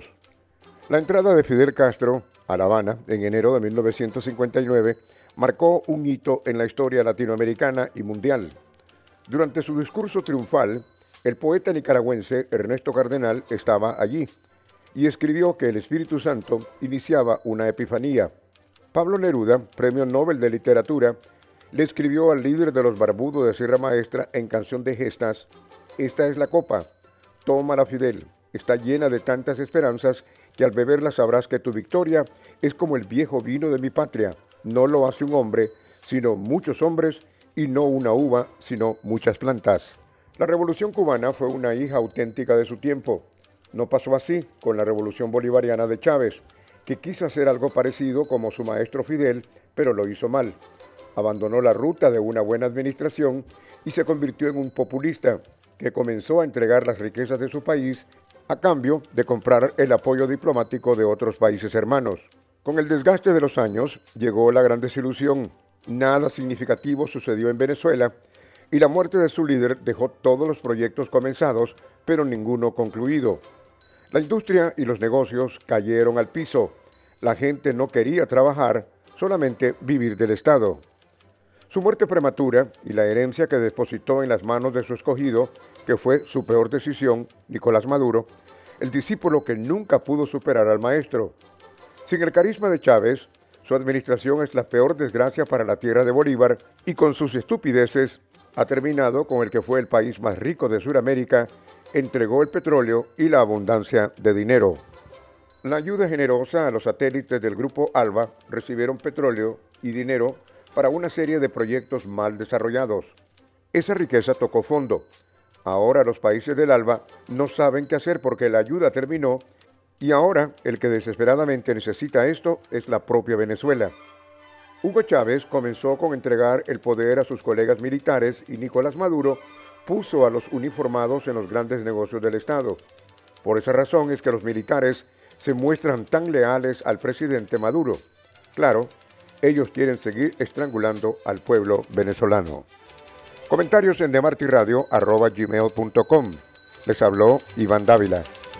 La entrada de Fidel Castro a La Habana en enero de mil novecientos cincuenta y nueve marcó un hito en la historia latinoamericana y mundial. Durante su discurso triunfal, el poeta nicaragüense Ernesto Cardenal estaba allí y escribió que el Espíritu Santo iniciaba una epifanía. Pablo Neruda, Premio Nobel de Literatura, le escribió al líder de los barbudos de Sierra Maestra en Canción de Gestas: esta es la copa, tómala Fidel, está llena de tantas esperanzas que al beberla sabrás que tu victoria es como el viejo vino de mi patria, no lo hace un hombre, sino muchos hombres, y no una uva, sino muchas plantas. La Revolución Cubana fue una hija auténtica de su tiempo. No pasó así con la Revolución Bolivariana de Chávez, que quiso hacer algo parecido como su maestro Fidel, pero lo hizo mal. Abandonó la ruta de una buena administración y se convirtió en un populista que comenzó a entregar las riquezas de su país a cambio de comprar el apoyo diplomático de otros países hermanos. Con el desgaste de los años llegó la gran desilusión. Nada significativo sucedió en Venezuela y la muerte de su líder dejó todos los proyectos comenzados, pero ninguno concluido. La industria y los negocios cayeron al piso. La gente no quería trabajar, solamente vivir del Estado. Su muerte prematura y la herencia que depositó en las manos de su escogido, que fue su peor decisión, Nicolás Maduro, el discípulo que nunca pudo superar al maestro. Sin el carisma de Chávez, su administración es la peor desgracia para la tierra de Bolívar y con sus estupideces ha terminado con el que fue el país más rico de Sudamérica, entregó el petróleo y la abundancia de dinero. La ayuda generosa a los satélites del Grupo ALBA recibieron petróleo y dinero para una serie de proyectos mal desarrollados. Esa riqueza tocó fondo. Ahora los países del ALBA no saben qué hacer porque la ayuda terminó y ahora el que desesperadamente necesita esto es la propia Venezuela. Hugo Chávez comenzó con entregar el poder a sus colegas militares y Nicolás Maduro puso a los uniformados en los grandes negocios del Estado. Por esa razón es que los militares se muestran tan leales al presidente Maduro. Claro, ellos quieren seguir estrangulando al pueblo venezolano. Comentarios en demartiradio arroba gmail punto com. Les habló Iván Dávila.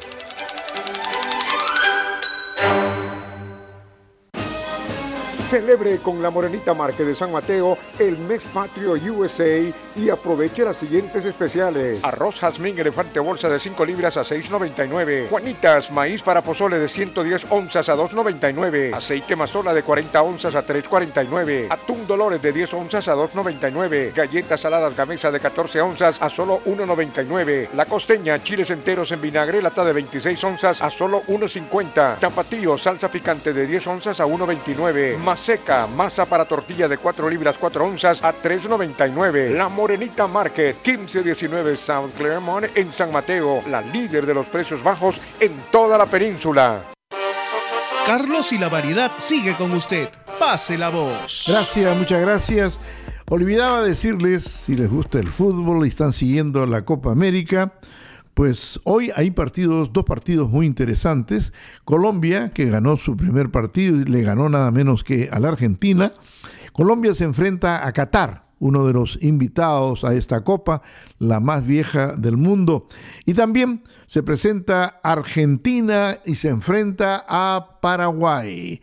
Celebre con la Morenita Márquez de San Mateo el mes patrio U S A y aproveche las siguientes especiales. Arroz jazmín elefante bolsa de cinco libras a seis noventa y nueve. Juanitas, maíz para pozole de ciento diez onzas a dos noventa y nueve. Aceite mazola de cuarenta onzas a tres cuarenta y nueve. Atún Dolores de diez onzas a dos noventa y nueve. Galletas saladas Gamesa de catorce onzas a solo uno noventa y nueve. La costeña, chiles enteros en vinagre, lata de veintiséis onzas a solo uno cincuenta. Tapatío, salsa picante de diez onzas a uno veintinueve. Seca, masa para tortilla de cuatro libras cuatro onzas a tres noventa y nueve. La Morenita Market, quince diecinueve South Claremont en San Mateo, la líder de los precios bajos en toda la península. Carlos y la variedad sigue con usted. Pase la voz. Gracias, muchas gracias. Olvidaba decirles, si les gusta el fútbol y están siguiendo la Copa América, pues hoy hay partidos, dos partidos muy interesantes. Colombia, que ganó su primer partido y le ganó nada menos que a la Argentina. Colombia se enfrenta a Qatar, uno de los invitados a esta Copa, la más vieja del mundo. Y también se presenta Argentina y se enfrenta a Paraguay.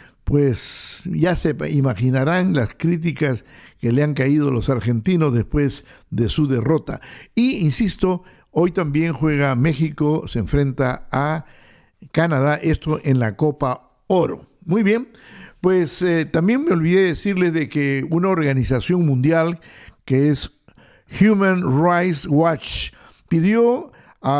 Pues ya se imaginarán las críticas que le han caído a los argentinos después de su derrota. Y, insisto, hoy también juega México, se enfrenta a Canadá, esto en la Copa Oro. Muy bien, pues eh, también me olvidé decirles de que una organización mundial que es Human Rights Watch pidió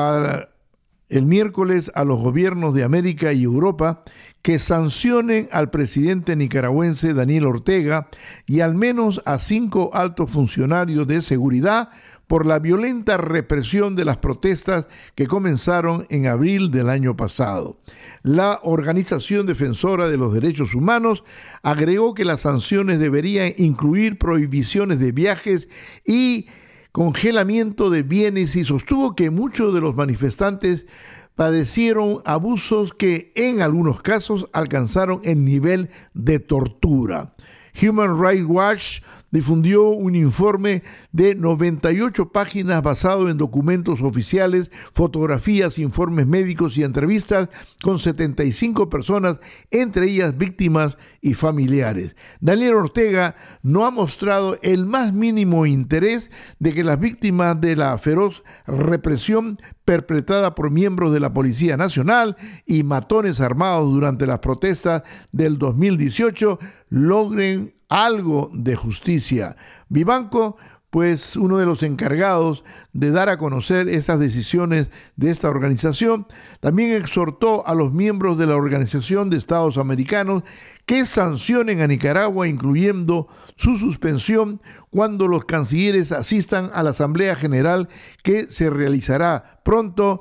a, el miércoles a los gobiernos de América y Europa que sancionen al presidente nicaragüense Daniel Ortega y al menos a cinco altos funcionarios de seguridad por la violenta represión de las protestas que comenzaron en abril del año pasado. La Organización Defensora de los Derechos Humanos agregó que las sanciones deberían incluir prohibiciones de viajes y congelamiento de bienes y sostuvo que muchos de los manifestantes padecieron abusos que en algunos casos alcanzaron el nivel de tortura. Human Rights Watch difundió un informe de noventa y ocho páginas basado en documentos oficiales, fotografías, informes médicos y entrevistas con setenta y cinco personas, entre ellas víctimas y familiares. Daniel Ortega no ha mostrado el más mínimo interés de que las víctimas de la feroz represión perpetrada por miembros de la Policía Nacional y matones armados durante las protestas del dos mil dieciocho logren algo de justicia. Vivanco, pues uno de los encargados de dar a conocer estas decisiones de esta organización, también exhortó a los miembros de la Organización de Estados Americanos que sancionen a Nicaragua, incluyendo su suspensión cuando los cancilleres asistan a la Asamblea General que se realizará pronto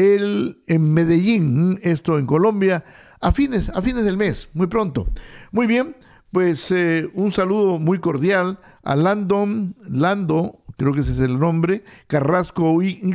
el, en Medellín, esto en Colombia, a fines, a fines del mes, muy pronto. Muy bien. Pues eh, un saludo muy cordial a Landon, Lando, creo que ese es el nombre, Carrasco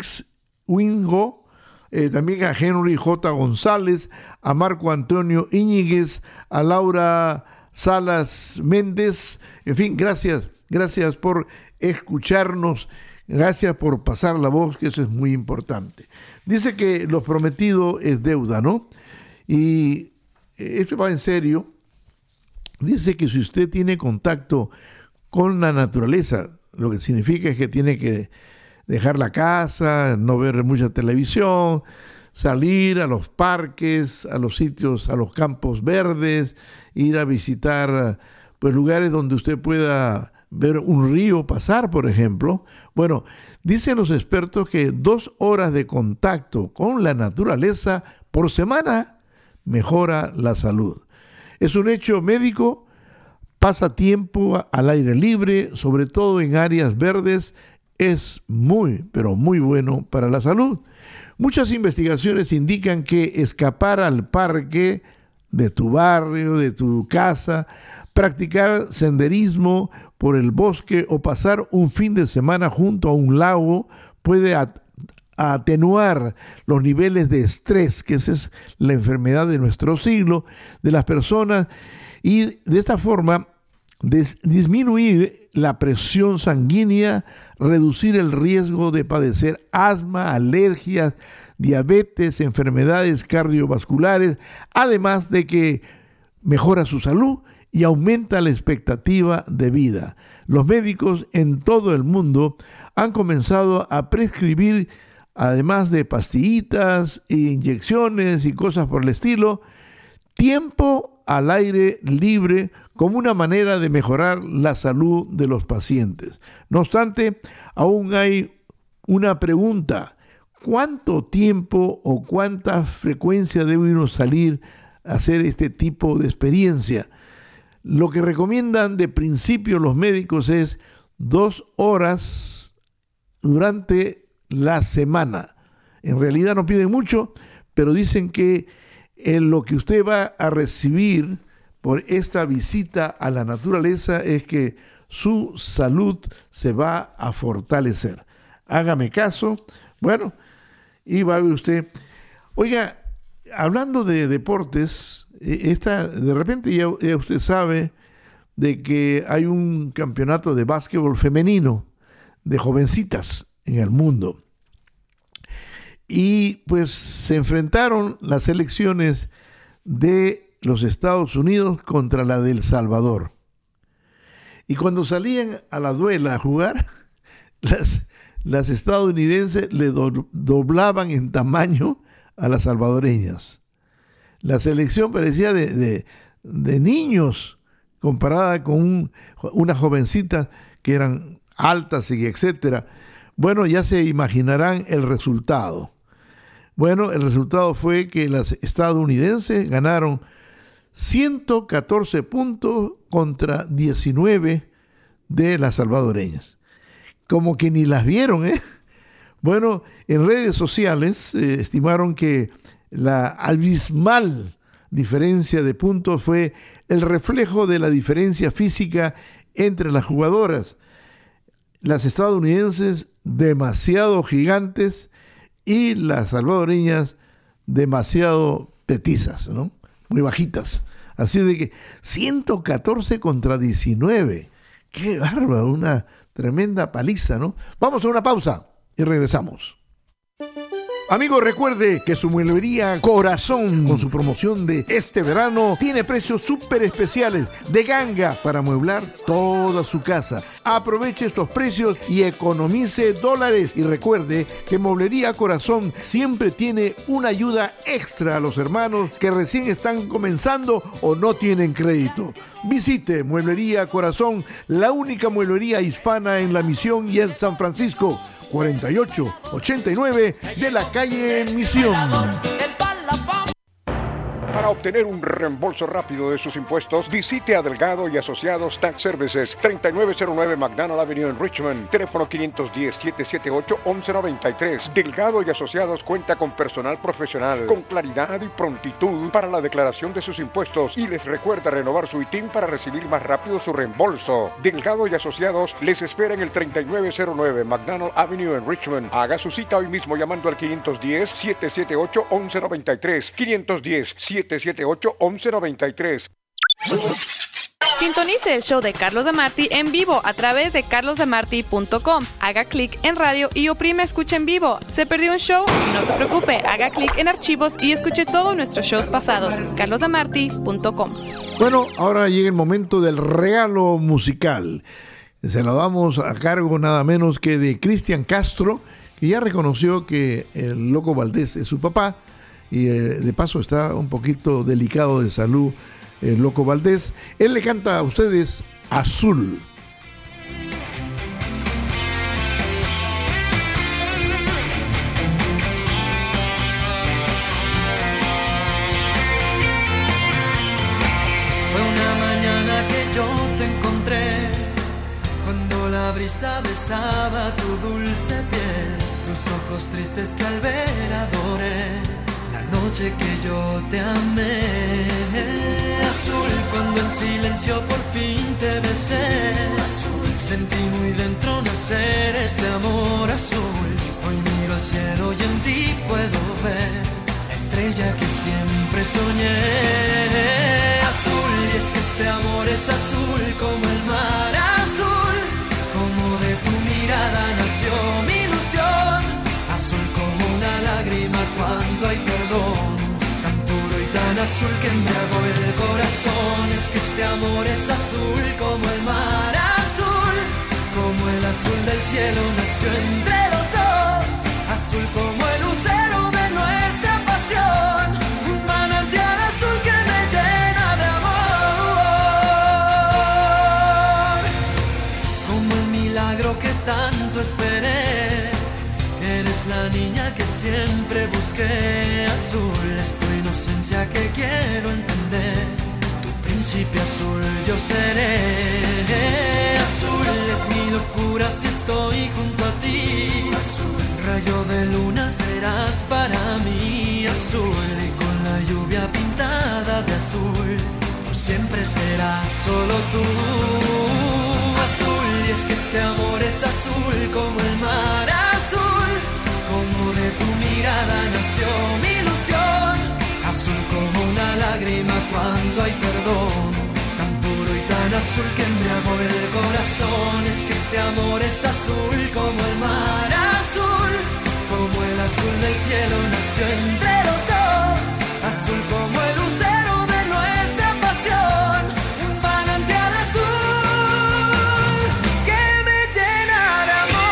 Wingo, eh, también a Henry J. González, a Marco Antonio Íñiguez, a Laura Salas Méndez, en fin, gracias, gracias por escucharnos, gracias por pasar la voz, que eso es muy importante. Dice que lo prometido es deuda, ¿no? Y esto va en serio. Dice que si usted tiene contacto con la naturaleza, lo que significa es que tiene que dejar la casa, no ver mucha televisión, salir a los parques, a los sitios, a los campos verdes, ir a visitar pues lugares donde usted pueda ver un río pasar, por ejemplo. Bueno, dicen los expertos que dos horas de contacto con la naturaleza por semana mejora la salud. Es un hecho médico, pasa tiempo al aire libre, sobre todo en áreas verdes es muy, pero muy bueno para la salud. Muchas investigaciones indican que escapar al parque de tu barrio, de tu casa, practicar senderismo por el bosque o pasar un fin de semana junto a un lago puede at- atenuar los niveles de estrés, que esa es la enfermedad de nuestro siglo, de las personas, y de esta forma des- disminuir la presión sanguínea, reducir el riesgo de padecer asma, alergias, diabetes, enfermedades cardiovasculares, además de que mejora su salud y aumenta la expectativa de vida. Los médicos en todo el mundo han comenzado a prescribir, además de pastillitas e inyecciones y cosas por el estilo, tiempo al aire libre como una manera de mejorar la salud de los pacientes. No obstante, aún hay una pregunta: ¿cuánto tiempo o cuánta frecuencia debe uno salir a hacer este tipo de experiencia? Lo que recomiendan de principio los médicos es dos horas durante la semana. En realidad no piden mucho, pero dicen que en lo que usted va a recibir por esta visita a la naturaleza es que su salud se va a fortalecer. Hágame caso. Bueno, y va a ver usted. Oiga, hablando de deportes, esta, de repente ya, ya usted sabe de que hay un campeonato de básquetbol femenino de jovencitas en el mundo. Y pues se enfrentaron las selecciones de los Estados Unidos contra la de El Salvador. Y cuando salían a la duela a jugar, las, las estadounidenses le do, doblaban en tamaño a las salvadoreñas. La selección parecía de, de, de niños comparada con un, unas jovencitas que eran altas y etcétera. Bueno, ya se imaginarán el resultado. Bueno, el resultado fue que las estadounidenses ganaron ciento catorce puntos contra diecinueve de las salvadoreñas. Como que ni las vieron, ¿eh? Bueno, en redes sociales eh, estimaron que la abismal diferencia de puntos fue el reflejo de la diferencia física entre las jugadoras. Las estadounidenses demasiado gigantes y las salvadoreñas demasiado petizas, ¿no? Muy bajitas. Así de que ciento catorce contra diecinueve. ¡Qué bárbaro! Una tremenda paliza, ¿no? Vamos a una pausa y regresamos. Amigo, recuerde que su mueblería Corazón, con su promoción de este verano, tiene precios súper especiales de ganga para amueblar toda su casa. Aproveche estos precios y economice dólares. Y recuerde que Mueblería Corazón siempre tiene una ayuda extra a los hermanos que recién están comenzando o no tienen crédito. Visite Mueblería Corazón, la única mueblería hispana en La Misión y en San Francisco. cuarenta y ocho ochenta y nueve de la calle Misión. Para obtener un reembolso rápido de sus impuestos, visite a Delgado y Asociados Tax Services, treinta y nueve cero nueve McDonald Avenue en Richmond, teléfono quinientos diez, setecientos setenta y ocho, once noventa y tres. Delgado y Asociados cuenta con personal profesional, con claridad y prontitud para la declaración de sus impuestos y les recuerda renovar su I T I N para recibir más rápido su reembolso. Delgado y Asociados les espera en el treinta y nueve cero nueve McDonald Avenue en Richmond. Haga su cita hoy mismo llamando al quinientos diez, setecientos setenta y ocho, once noventa y tres. quinientos diez, setecientos setenta y ocho, once noventa y tres. Sintonice el show de Carlos Demarty en vivo a través de carlos demarty punto com. Haga clic en radio y oprime escucha en vivo. ¿Se perdió un show? No se preocupe, haga clic en archivos y escuche todos nuestros shows pasados. carlos demarty punto com. Bueno, ahora llega el momento del regalo musical. Se lo damos a cargo nada menos que de Cristian Castro, que ya reconoció que el Loco Valdés es su papá. Y eh, de paso está un poquito delicado de salud el Loco Valdés. Él le canta a ustedes Azul. Fue una mañana que yo te encontré cuando la abrí sonrisa besaba tu dulce piel, tus ojos tristes que al ver adoré, la noche que yo te amé. Azul, cuando en silencio por fin te besé, azul, sentí muy dentro nacer este amor azul. Hoy miro al cielo y en ti puedo ver la estrella que siempre soñé. Azul, y es que este amor es azul como el mar azul, como de tu mirada nació mi ilusión. Azul como una lágrima cuando hay perdón, tan puro y tan azul que embriagó el corazón. Es que este amor es azul como el mar azul, como el azul del cielo nació entre los dos. Azul como el lucero de nuestra pasión, un manantial azul que me llena de amor. Como el milagro que tanto esperé, eres la niña que siempre busqué. Azul es tu inocencia que quiero entender, tu príncipe azul yo seré. Azul es mi locura si estoy junto a ti. Azul, rayo de luna serás para mí. Azul, y con la lluvia pintada de azul, por siempre serás solo tú. Azul, y es que este amor es azul como el mar azul, como de tu mirada nació mi ilusión. Azul como una lágrima cuando hay perdón, tan puro y tan azul que embriagó el corazón. Es que este amor es azul como el mar azul, como el azul del cielo nació entre los dos. Azul como el lucero de nuestra pasión, un manantial azul que me llena de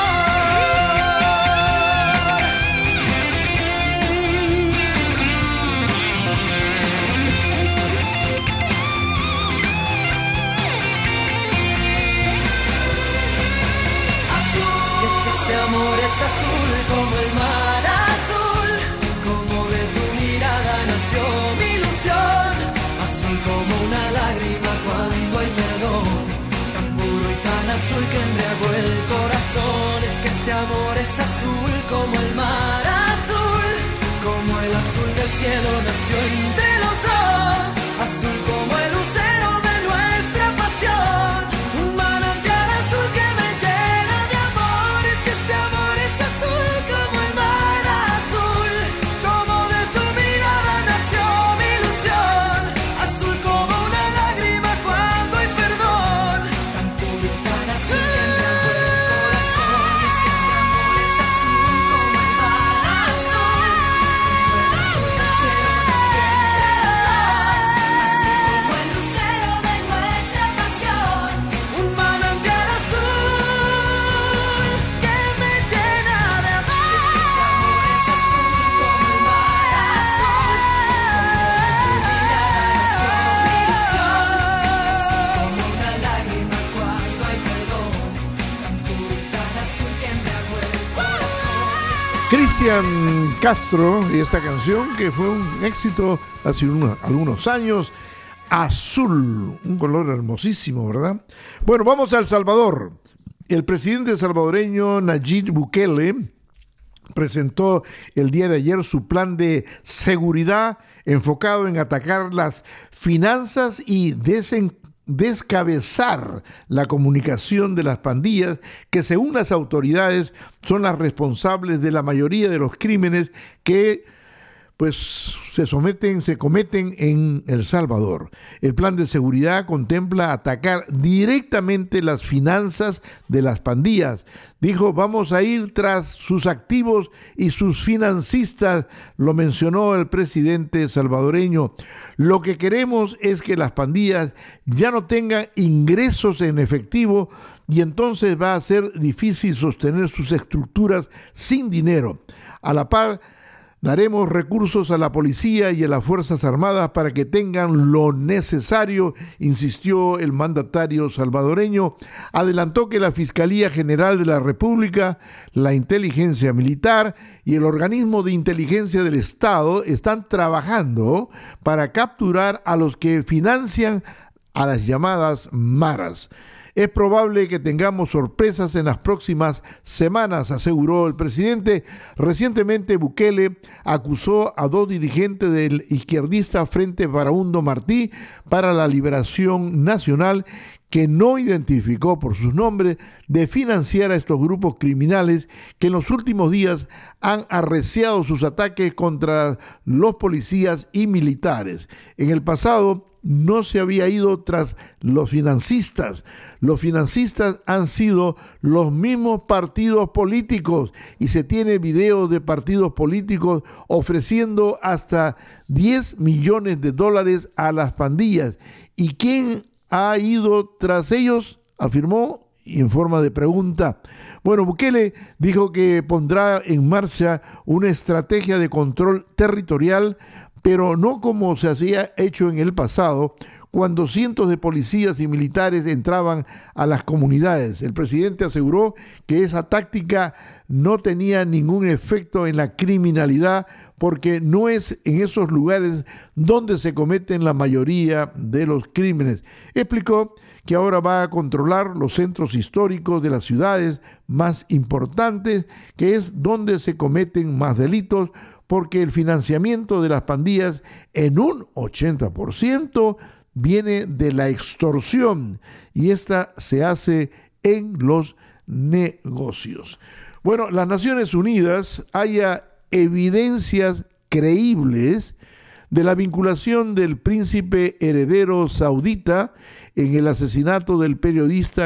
azul como el mar azul, como de tu mirada nació mi ilusión. Azul como una lágrima cuando hay perdón, tan puro y tan azul que embriagó el corazón. Es que este amor es azul como el mar azul, como el azul del cielo nació entre los dos. Azul como el lucero de nuestra pasión, un manantial azul que me llena de amor. Es que este amor es azul como el mar azul, como de tu mirada nació mi ilusión. Azul como una lágrima cuando hay perdón, tan puro y tan azul que embriagó el corazón. Es que este amor es azul como el mar azul, como el azul del cielo nació entre los dos. Azul como el lucero de nuestra pasión, un manantial azul que me llena de amor. Es que este amor es azul como el mar azul, como de tu mirada nació mi ilusión. Azul como una lágrima cuando hay perdón, tan puro y tan azul que embriagó el corazón. Cristian Castro y esta canción que fue un éxito hace unos, algunos años. Azul, un color hermosísimo, ¿verdad? Bueno, vamos a El Salvador. El presidente salvadoreño Nayib Bukele presentó el día de ayer su plan de seguridad enfocado en atacar las finanzas y desen- descabezar la comunicación de las pandillas que, según las autoridades, son las responsables de la mayoría de los crímenes que pues se someten, se cometen en El Salvador. El plan de seguridad contempla atacar directamente las finanzas de las pandillas. Dijo, vamos a ir tras sus activos y sus financistas, lo mencionó el presidente salvadoreño. Lo que queremos es que las pandillas ya no tengan ingresos en efectivo y entonces va a ser difícil sostener sus estructuras sin dinero. A la par, daremos recursos a la policía y a las Fuerzas Armadas para que tengan lo necesario, insistió el mandatario salvadoreño. Adelantó que la Fiscalía General de la República, la Inteligencia Militar y el Organismo de Inteligencia del Estado están trabajando para capturar a los que financian a las llamadas maras. Es probable que tengamos sorpresas en las próximas semanas, aseguró el presidente. Recientemente Bukele acusó a dos dirigentes del izquierdista Frente Farabundo Martí para la Liberación Nacional, que no identificó por sus nombres, de financiar a estos grupos criminales que en los últimos días han arreciado sus ataques contra los policías y militares. En el pasado no se había ido tras los financistas. Los financistas han sido los mismos partidos políticos y se tiene videos de partidos políticos ofreciendo hasta diez millones de dólares a las pandillas. ¿Y quién ha ido tras ellos? Afirmó y en forma de pregunta. Bueno, Bukele dijo que pondrá en marcha una estrategia de control territorial, pero no como se hacía hecho en el pasado, cuando cientos de policías y militares entraban a las comunidades. El presidente aseguró que esa táctica no tenía ningún efecto en la criminalidad, porque no es en esos lugares donde se cometen la mayoría de los crímenes. Explicó que ahora va a controlar los centros históricos de las ciudades más importantes, que es donde se cometen más delitos, porque el financiamiento de las pandillas en un ochenta por ciento viene de la extorsión y esta se hace en los negocios. Bueno, las Naciones Unidas haya evidencias creíbles de la vinculación del príncipe heredero saudita en el asesinato del periodista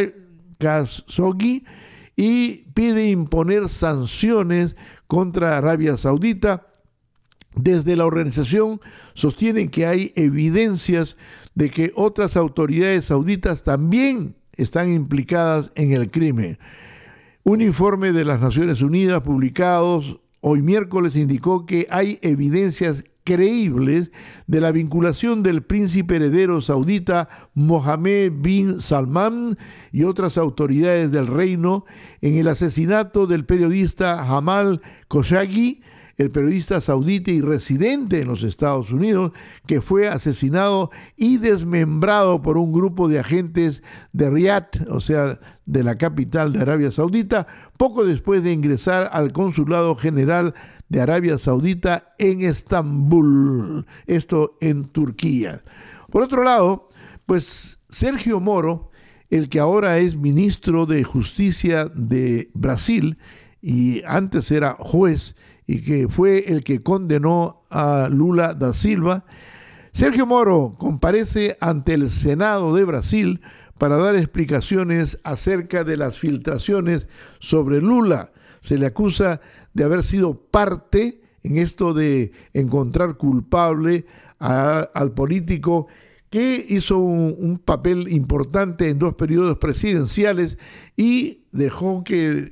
Khashoggi y pide imponer sanciones contra Arabia Saudita. Desde la organización sostienen que hay evidencias de que otras autoridades sauditas también están implicadas en el crimen. Un informe de las Naciones Unidas publicado hoy miércoles indicó que hay evidencias creíbles de la vinculación del príncipe heredero saudita Mohammed bin Salman y otras autoridades del reino en el asesinato del periodista Jamal Khashoggi, el periodista saudita y residente en los Estados Unidos, que fue asesinado y desmembrado por un grupo de agentes de Riad, o sea, de la capital de Arabia Saudita, poco después de ingresar al Consulado General de Arabia Saudita en Estambul, esto en Turquía. Por otro lado, pues Sergio Moro, el que ahora es ministro de Justicia de Brasil y antes era juez y que fue el que condenó a Lula da Silva, Sergio Moro comparece ante el Senado de Brasil para dar explicaciones acerca de las filtraciones sobre Lula. Se le acusa de haber sido parte en esto de encontrar culpable a, al político que hizo un, un papel importante en dos periodos presidenciales y dejó que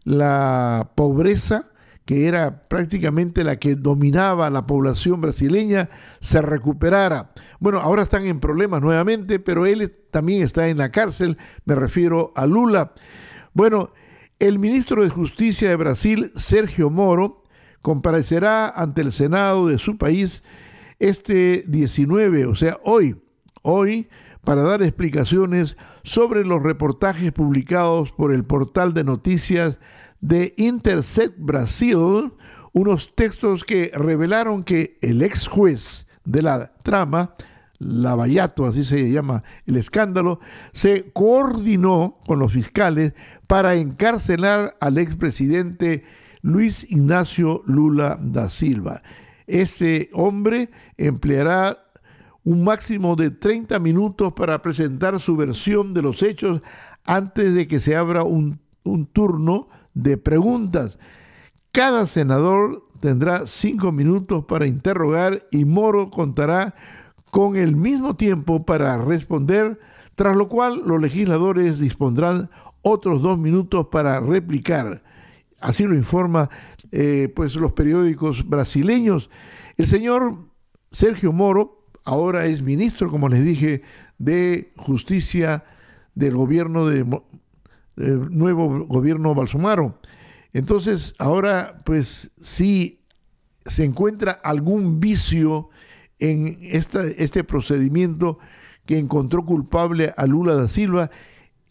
la pobreza, que era prácticamente la que dominaba la población brasileña, se recuperara. Bueno, ahora están en problemas nuevamente, pero él también está en la cárcel, me refiero a Lula. Bueno, el ministro de Justicia de Brasil, Sergio Moro, comparecerá ante el Senado de su país este diecinueve, o sea, hoy, hoy, para dar explicaciones sobre los reportajes publicados por el portal de noticias de Intercept Brasil, unos textos que revelaron que el ex juez de la trama, Lavallato, así se llama el escándalo, se coordinó con los fiscales para encarcelar al expresidente Luis Ignacio Lula da Silva. Este hombre empleará un máximo de treinta minutos para presentar su versión de los hechos antes de que se abra un, un turno de preguntas. Cada senador tendrá cinco minutos para interrogar y Moro contará con el mismo tiempo para responder, tras lo cual los legisladores dispondrán otros dos minutos para replicar. Así lo informa eh, pues los periódicos brasileños. El señor Sergio Moro ahora es ministro, como les dije, de Justicia del gobierno de, del nuevo gobierno Bolsonaro. Entonces, ahora, pues, si se encuentra algún vicio en esta, este procedimiento que encontró culpable a Lula da Silva,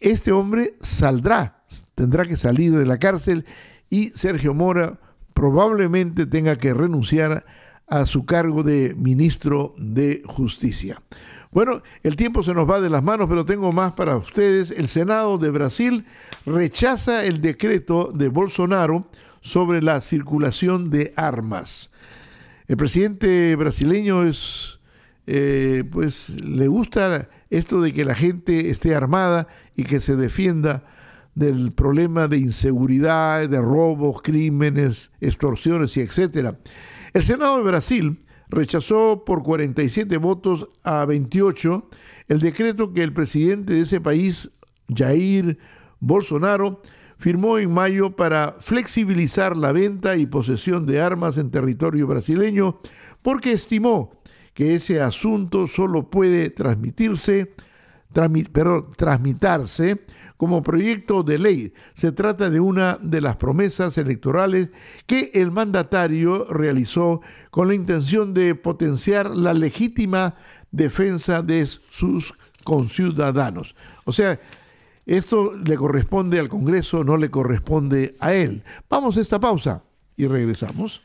este hombre saldrá, tendrá que salir de la cárcel y Sergio Mora probablemente tenga que renunciar a su cargo de ministro de Justicia. Bueno, el tiempo se nos va de las manos, pero tengo más para ustedes. El Senado de Brasil rechaza el decreto de Bolsonaro sobre la circulación de armas. El presidente brasileño es, eh, pues, le gusta esto de que la gente esté armada y que se defienda del problema de inseguridad, de robos, crímenes, extorsiones y etcétera. El Senado de Brasil rechazó por cuarenta y siete votos a veintiocho el decreto que el presidente de ese país, Jair Bolsonaro, firmó en mayo para flexibilizar la venta y posesión de armas en territorio brasileño, porque estimó que ese asunto solo puede transmitirse, transmit, perdón, tramitarse como proyecto de ley. Se trata de una de las promesas electorales que el mandatario realizó con la intención de potenciar la legítima defensa de sus conciudadanos. O sea, esto le corresponde al Congreso, no le corresponde a él. Vamos a esta pausa y regresamos.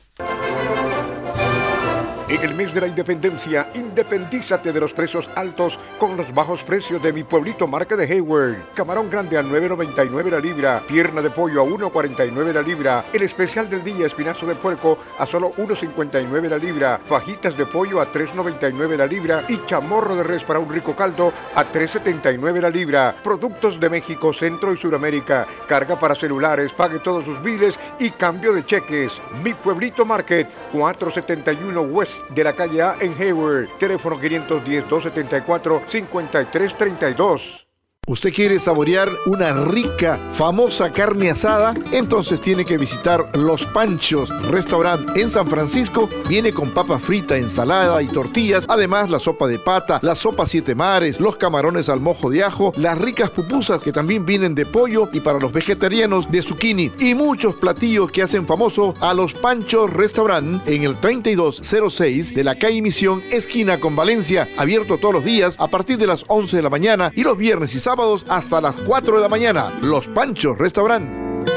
En el mes de la independencia, independízate de los precios altos con los bajos precios de Mi Pueblito Market de Hayward. Camarón grande a nueve noventa y nueve la libra, pierna de pollo a uno cuarenta y nueve la libra, el especial del día espinazo de puerco a solo uno cincuenta y nueve la libra, fajitas de pollo a tres noventa y nueve la libra y chamorro de res para un rico caldo a tres setenta y nueve la libra. Productos de México, Centro y Suramérica, carga para celulares, pague todos sus biles y cambio de cheques. Mi Pueblito Market, cuatrocientos setenta y uno West de la calle A en Hayward. Teléfono quinientos diez, doscientos setenta y cuatro, cincuenta y tres treinta y dos. ¿Usted quiere saborear una rica, famosa carne asada? Entonces tiene que visitar Los Panchos Restaurant en San Francisco. Viene con papa frita, ensalada y tortillas. Además, la sopa de pata, la sopa siete mares, los camarones al mojo de ajo, las ricas pupusas que también vienen de pollo y para los vegetarianos de zucchini. Y muchos platillos que hacen famoso a Los Panchos Restaurant en el treinta y dos cero seis de la calle Misión, esquina con Valencia. Abierto todos los días a partir de las once de la mañana y los viernes y sábados hasta las cuatro de la mañana. Los Panchos Restaurant.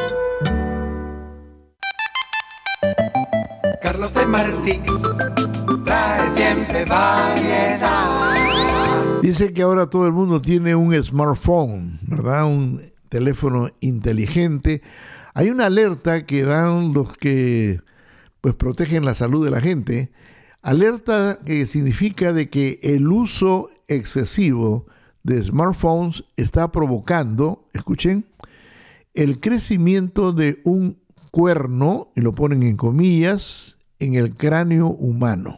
Carlos de Martí trae siempre variedad. Dice que ahora todo el mundo tiene un smartphone, ¿verdad? Un teléfono inteligente. Hay una alerta que dan los que pues protegen la salud de la gente. Alerta que significa de que el uso excesivo de smartphones está provocando, escuchen, el crecimiento de un cuerno, y lo ponen en comillas, en el cráneo humano.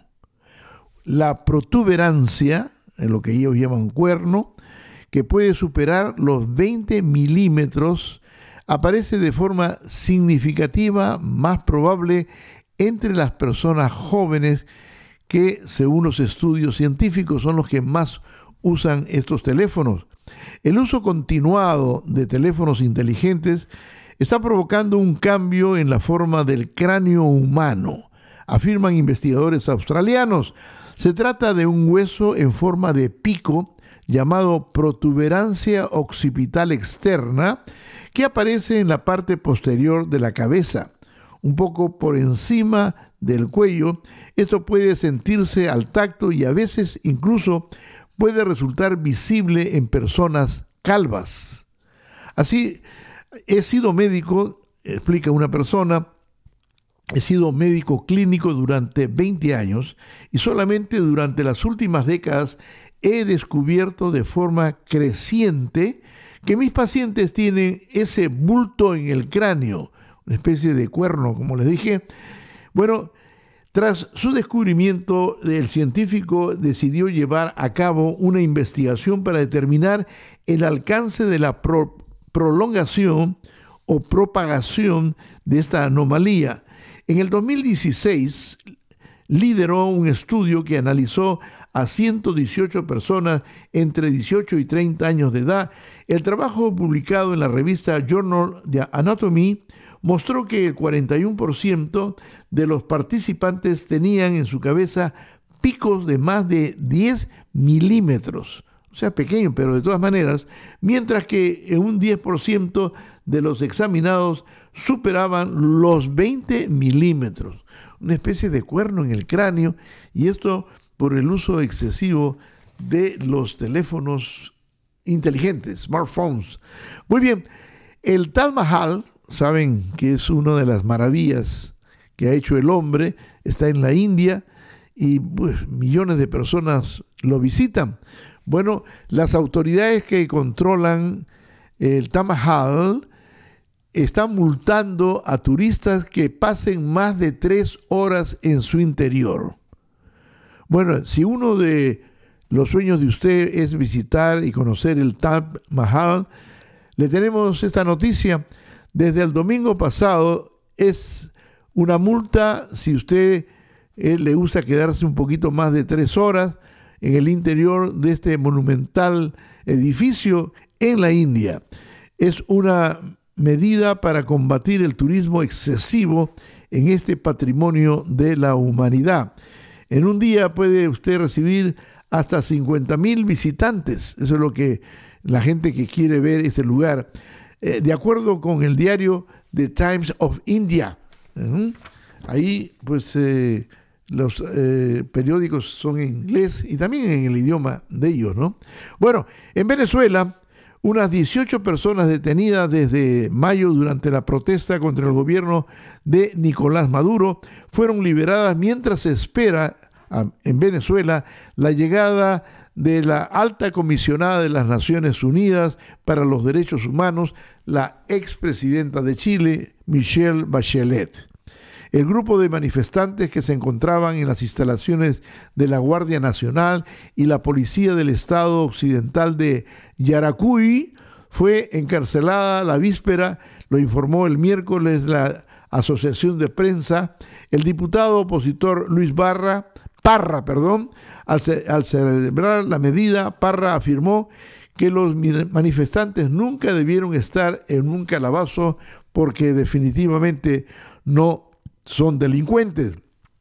La protuberancia, en lo que ellos llaman cuerno, que puede superar los veinte milímetros, aparece de forma significativa, más probable, entre las personas jóvenes que, según los estudios científicos, son los que más usan estos teléfonos. El uso continuado de teléfonos inteligentes está provocando un cambio en la forma del cráneo humano, afirman investigadores australianos. Se trata de un hueso en forma de pico llamado protuberancia occipital externa que aparece en la parte posterior de la cabeza, un poco por encima del cuello. Esto puede sentirse al tacto y a veces incluso puede resultar visible en personas calvas. Así, he sido médico, explica una persona, he sido médico clínico durante veinte años y solamente durante las últimas décadas he descubierto de forma creciente que mis pacientes tienen ese bulto en el cráneo, una especie de cuerno, como les dije. Bueno, tras su descubrimiento, el científico decidió llevar a cabo una investigación para determinar el alcance de la pro- prolongación o propagación de esta anomalía. En el dos mil dieciséis, lideró un estudio que analizó a ciento dieciocho personas entre dieciocho y treinta años de edad. El trabajo publicado en la revista Journal of Anatomy mostró que el cuarenta y uno por ciento de los participantes tenían en su cabeza picos de más de diez milímetros. o sea, pequeño, pero de todas maneras, mientras que en un diez por ciento de los examinados superaban los veinte milímetros, una especie de cuerno en el cráneo, y esto por el uso excesivo de los teléfonos inteligentes, smartphones. Muy bien, el Taj Mahal, saben que es una de las maravillas que ha hecho el hombre, está en la India y pues, millones de personas lo visitan. Bueno, las autoridades que controlan el Taj Mahal están multando a turistas que pasen más de tres horas en su interior. Bueno, si uno de los sueños de usted es visitar y conocer el Taj Mahal, le tenemos esta noticia. Desde el domingo pasado es una multa si usted eh, le gusta quedarse un poquito más de tres horas en el interior de este monumental edificio en la India. Es una medida para combatir el turismo excesivo en este patrimonio de la humanidad. En un día puede usted recibir hasta cincuenta mil visitantes. Eso es lo que la gente que quiere ver este lugar. Eh, de acuerdo con el diario The Times of India. Uh-huh. Ahí, pues, eh, los eh, periódicos son en inglés y también en el idioma de ellos, ¿no? Bueno, en Venezuela, unas dieciocho personas detenidas desde mayo durante la protesta contra el gobierno de Nicolás Maduro fueron liberadas mientras se espera a, en Venezuela la llegada de la alta comisionada de las Naciones Unidas para los Derechos Humanos, la expresidenta de Chile, Michelle Bachelet. El grupo de manifestantes que se encontraban en las instalaciones de la Guardia Nacional y la Policía del Estado Occidental de Yaracuy fue encarcelada la víspera, lo informó el miércoles la Asociación de Prensa. El diputado opositor Luis Barra, Parra, perdón, al, ce- al celebrar la medida, Parra afirmó que los manifestantes nunca debieron estar en un calabozo porque definitivamente no son delincuentes.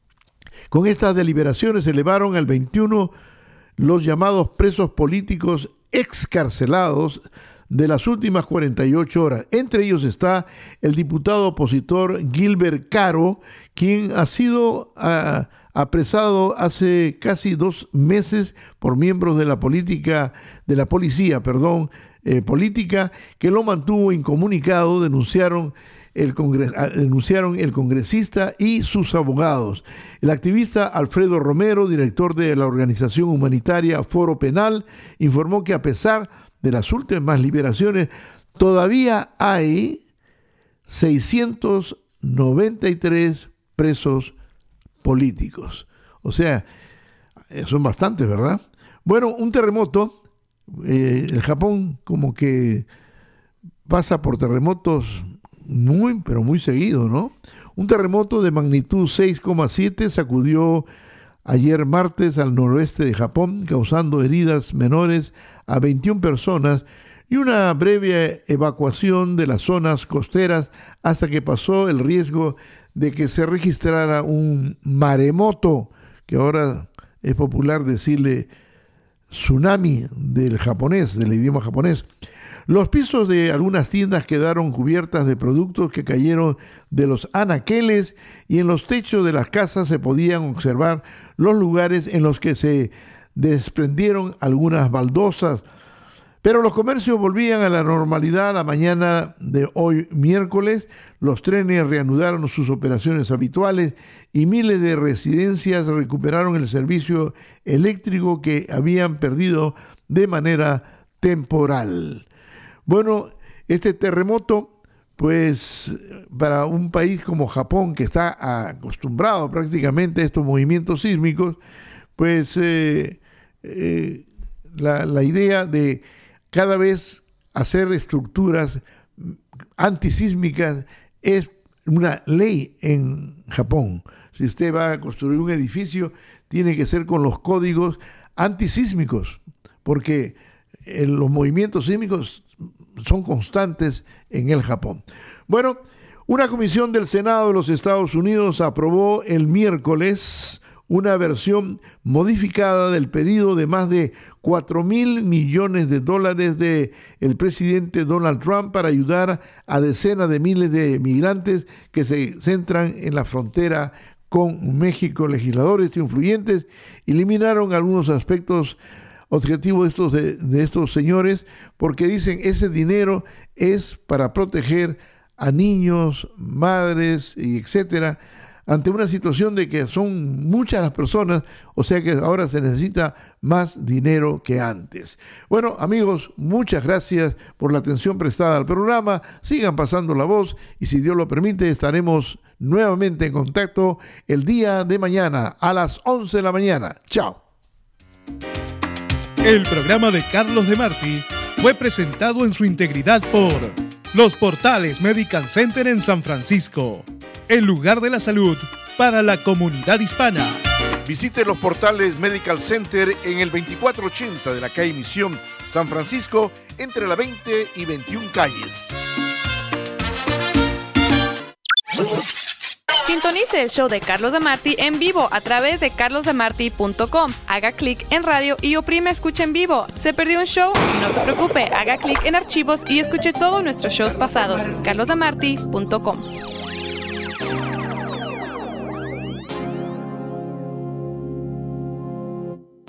Con estas deliberaciones se elevaron al veintiuno los llamados presos políticos excarcelados de las últimas cuarenta y ocho horas. Entre ellos está el diputado opositor Gilbert Caro, quien ha sido uh, apresado hace casi dos meses por miembros de la política, de la policía, perdón, eh, política, que lo mantuvo incomunicado, denunciaron El congres, denunciaron el congresista y sus abogados. El activista Alfredo Romero, director de la organización humanitaria Foro Penal, informó que a pesar de las últimas liberaciones, todavía hay seiscientos noventa y tres presos políticos. O sea, son bastantes, ¿verdad? Bueno, un terremoto, eh, el Japón como que pasa por terremotos muy, pero muy seguido, ¿no? Un terremoto de magnitud seis coma siete sacudió ayer martes al noroeste de Japón, causando heridas menores a veintiuna personas y una breve evacuación de las zonas costeras hasta que pasó el riesgo de que se registrara un maremoto, que ahora es popular decirle tsunami del japonés, del idioma japonés. Los pisos de algunas tiendas quedaron cubiertas de productos que cayeron de los anaqueles y en los techos de las casas se podían observar los lugares en los que se desprendieron algunas baldosas. Pero los comercios volvían a la normalidad la mañana de hoy miércoles. Los trenes reanudaron sus operaciones habituales y miles de residencias recuperaron el servicio eléctrico que habían perdido de manera temporal. Bueno, este terremoto, pues para un país como Japón, que está acostumbrado prácticamente a estos movimientos sísmicos, pues eh, eh, la, la idea de cada vez hacer estructuras antisísmicas es una ley en Japón. Si usted va a construir un edificio, tiene que ser con los códigos antisísmicos, porque eh, los movimientos sísmicos son constantes en el Japón. Bueno, una comisión del Senado de los Estados Unidos aprobó el miércoles una versión modificada del pedido de más de cuatro mil millones de dólares del presidente Donald Trump para ayudar a decenas de miles de migrantes que se centran en la frontera con México. Legisladores influyentes eliminaron algunos aspectos objetivos de estos, de, de estos señores porque dicen ese dinero es para proteger a niños, madres y etcétera, ante una situación de que son muchas las personas, o sea que ahora se necesita más dinero que antes. Bueno, amigos, muchas gracias por la atención prestada al programa. Sigan pasando la voz y si Dios lo permite estaremos nuevamente en contacto el día de mañana a las once de la mañana. Chao. El programa de Carlos de Martí fue presentado en su integridad por Los Portales Medical Center en San Francisco, el lugar de la salud para la comunidad hispana. Visite Los Portales Medical Center en el veinticuatro ochenta de la calle Misión, San Francisco, entre la veinte y veintiuna calles. Sintonice el show de Carlos de Martí en vivo a través de carlos de martí punto com. Haga clic en radio y oprime escucha en vivo. ¿Se perdió un show? No se preocupe, haga clic en archivos y escuche todos nuestros shows pasados. carlos de martí punto com.